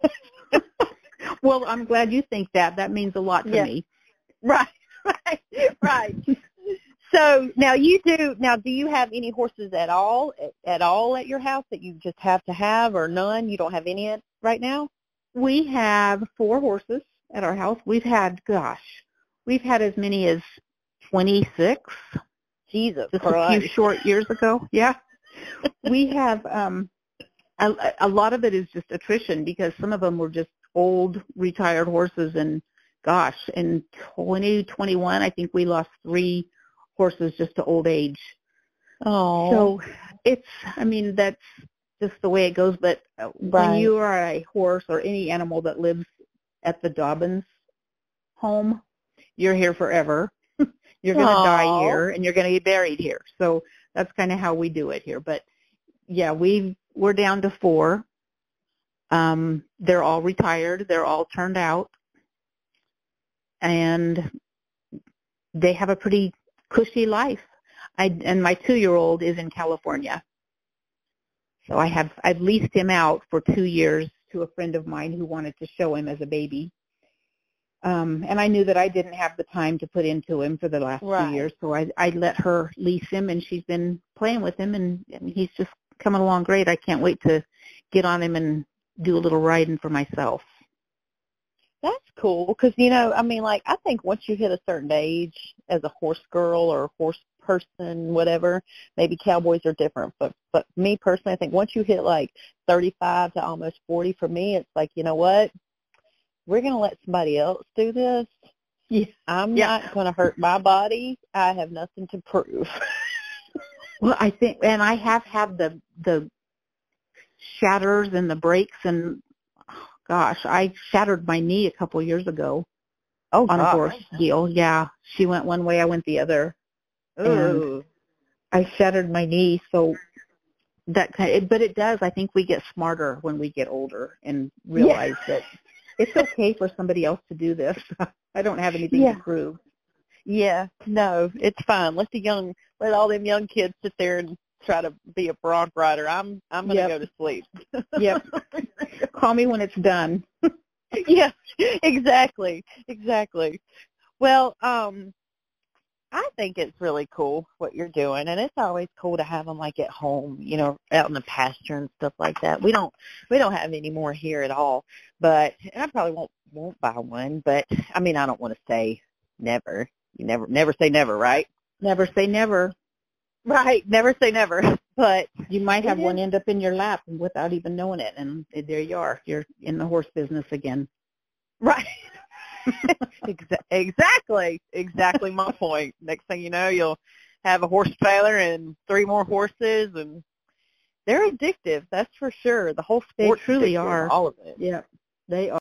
Speaker 6: Well, I'm glad you think that. That means a lot to
Speaker 5: Yeah.
Speaker 6: me.
Speaker 5: Right, right, right. So now you do. Now, do you have any horses at all, at all at your house that you just have to have, or none? You don't have any at, right now?
Speaker 6: We have four horses at our house. We've had, gosh, we've had as many as twenty-six
Speaker 5: Jesus
Speaker 6: just a
Speaker 5: Christ!
Speaker 6: few short years ago. Yeah, we have. Um, a, a lot of it is just attrition because some of them were just old retired horses, and gosh, in twenty twenty-one, I think we lost three horses just to old age.
Speaker 5: Oh,
Speaker 6: So it's, I mean, that's just the way it goes. But uh, when
Speaker 5: Right.
Speaker 6: you are a horse or any animal that lives at the Dobbins home, you're here forever. You're going to die
Speaker 5: Aw.
Speaker 6: here, and you're going to be buried here. So that's kind of how we do it here. But yeah, we we're down to four. Um, they're all retired. They're all turned out, and they have a pretty cushy life. I and my two-year-old is in California, so I have I've leased him out for two years to a friend of mine who wanted to show him as a baby. Um, and I knew that I didn't have the time to put into him for the last
Speaker 5: Right.
Speaker 6: two years, so I, I let her lease him, and she's been playing with him, and, and he's just coming along great. I can't wait to get on him and do a little riding for myself.
Speaker 5: That's cool because, you know, I mean, like, I think once you hit a certain age as a horse girl or a horse person, whatever, maybe cowboys are different. But, but me personally, I think once you hit like thirty-five to almost forty, for me, it's like, you know what? We're going to let somebody else do this.
Speaker 6: Yeah.
Speaker 5: I'm
Speaker 6: Yeah.
Speaker 5: not going to hurt my body. I have nothing to prove.
Speaker 6: Well, I think, and I have had the the shatters and the breaks, and gosh, I shattered my knee a couple years ago
Speaker 5: Oh,
Speaker 6: on a
Speaker 5: gosh.
Speaker 6: horse deal. Yeah, she went one way, I went the other.
Speaker 5: Ooh.
Speaker 6: I shattered my knee, so that kind of, but it does. I think we get smarter when we get older and realize that it's okay for somebody else to do this. I don't have anything
Speaker 5: Yeah.
Speaker 6: to prove.
Speaker 5: Yeah, no, it's fine. Let the young, let all them young kids sit there and try to be a bronc rider. I'm, I'm going to
Speaker 6: Yep.
Speaker 5: go to sleep.
Speaker 6: Yep. Call me when it's done.
Speaker 5: Yeah, exactly, exactly. Well, um, I think it's really cool what you're doing, and it's always cool to have them like at home, you know, out in the pasture and stuff like that. We don't, we don't have any more here at all, but and I probably won't won't buy one. But I mean, I don't want to say never. You never, never say never, right?
Speaker 6: Never say never.
Speaker 5: Right, never say never. But
Speaker 6: You might have
Speaker 5: It
Speaker 6: one
Speaker 5: is.
Speaker 6: end up in your lap without even knowing it, and there you are. You're in the horse business again.
Speaker 5: right. Exa- exactly. Exactly my point. Next thing you know, you'll have a horse trailer and three more horses, and they're addictive. That's for sure. The whole
Speaker 6: They
Speaker 5: sport
Speaker 6: truly are.
Speaker 5: all of it.
Speaker 6: Yeah, they are.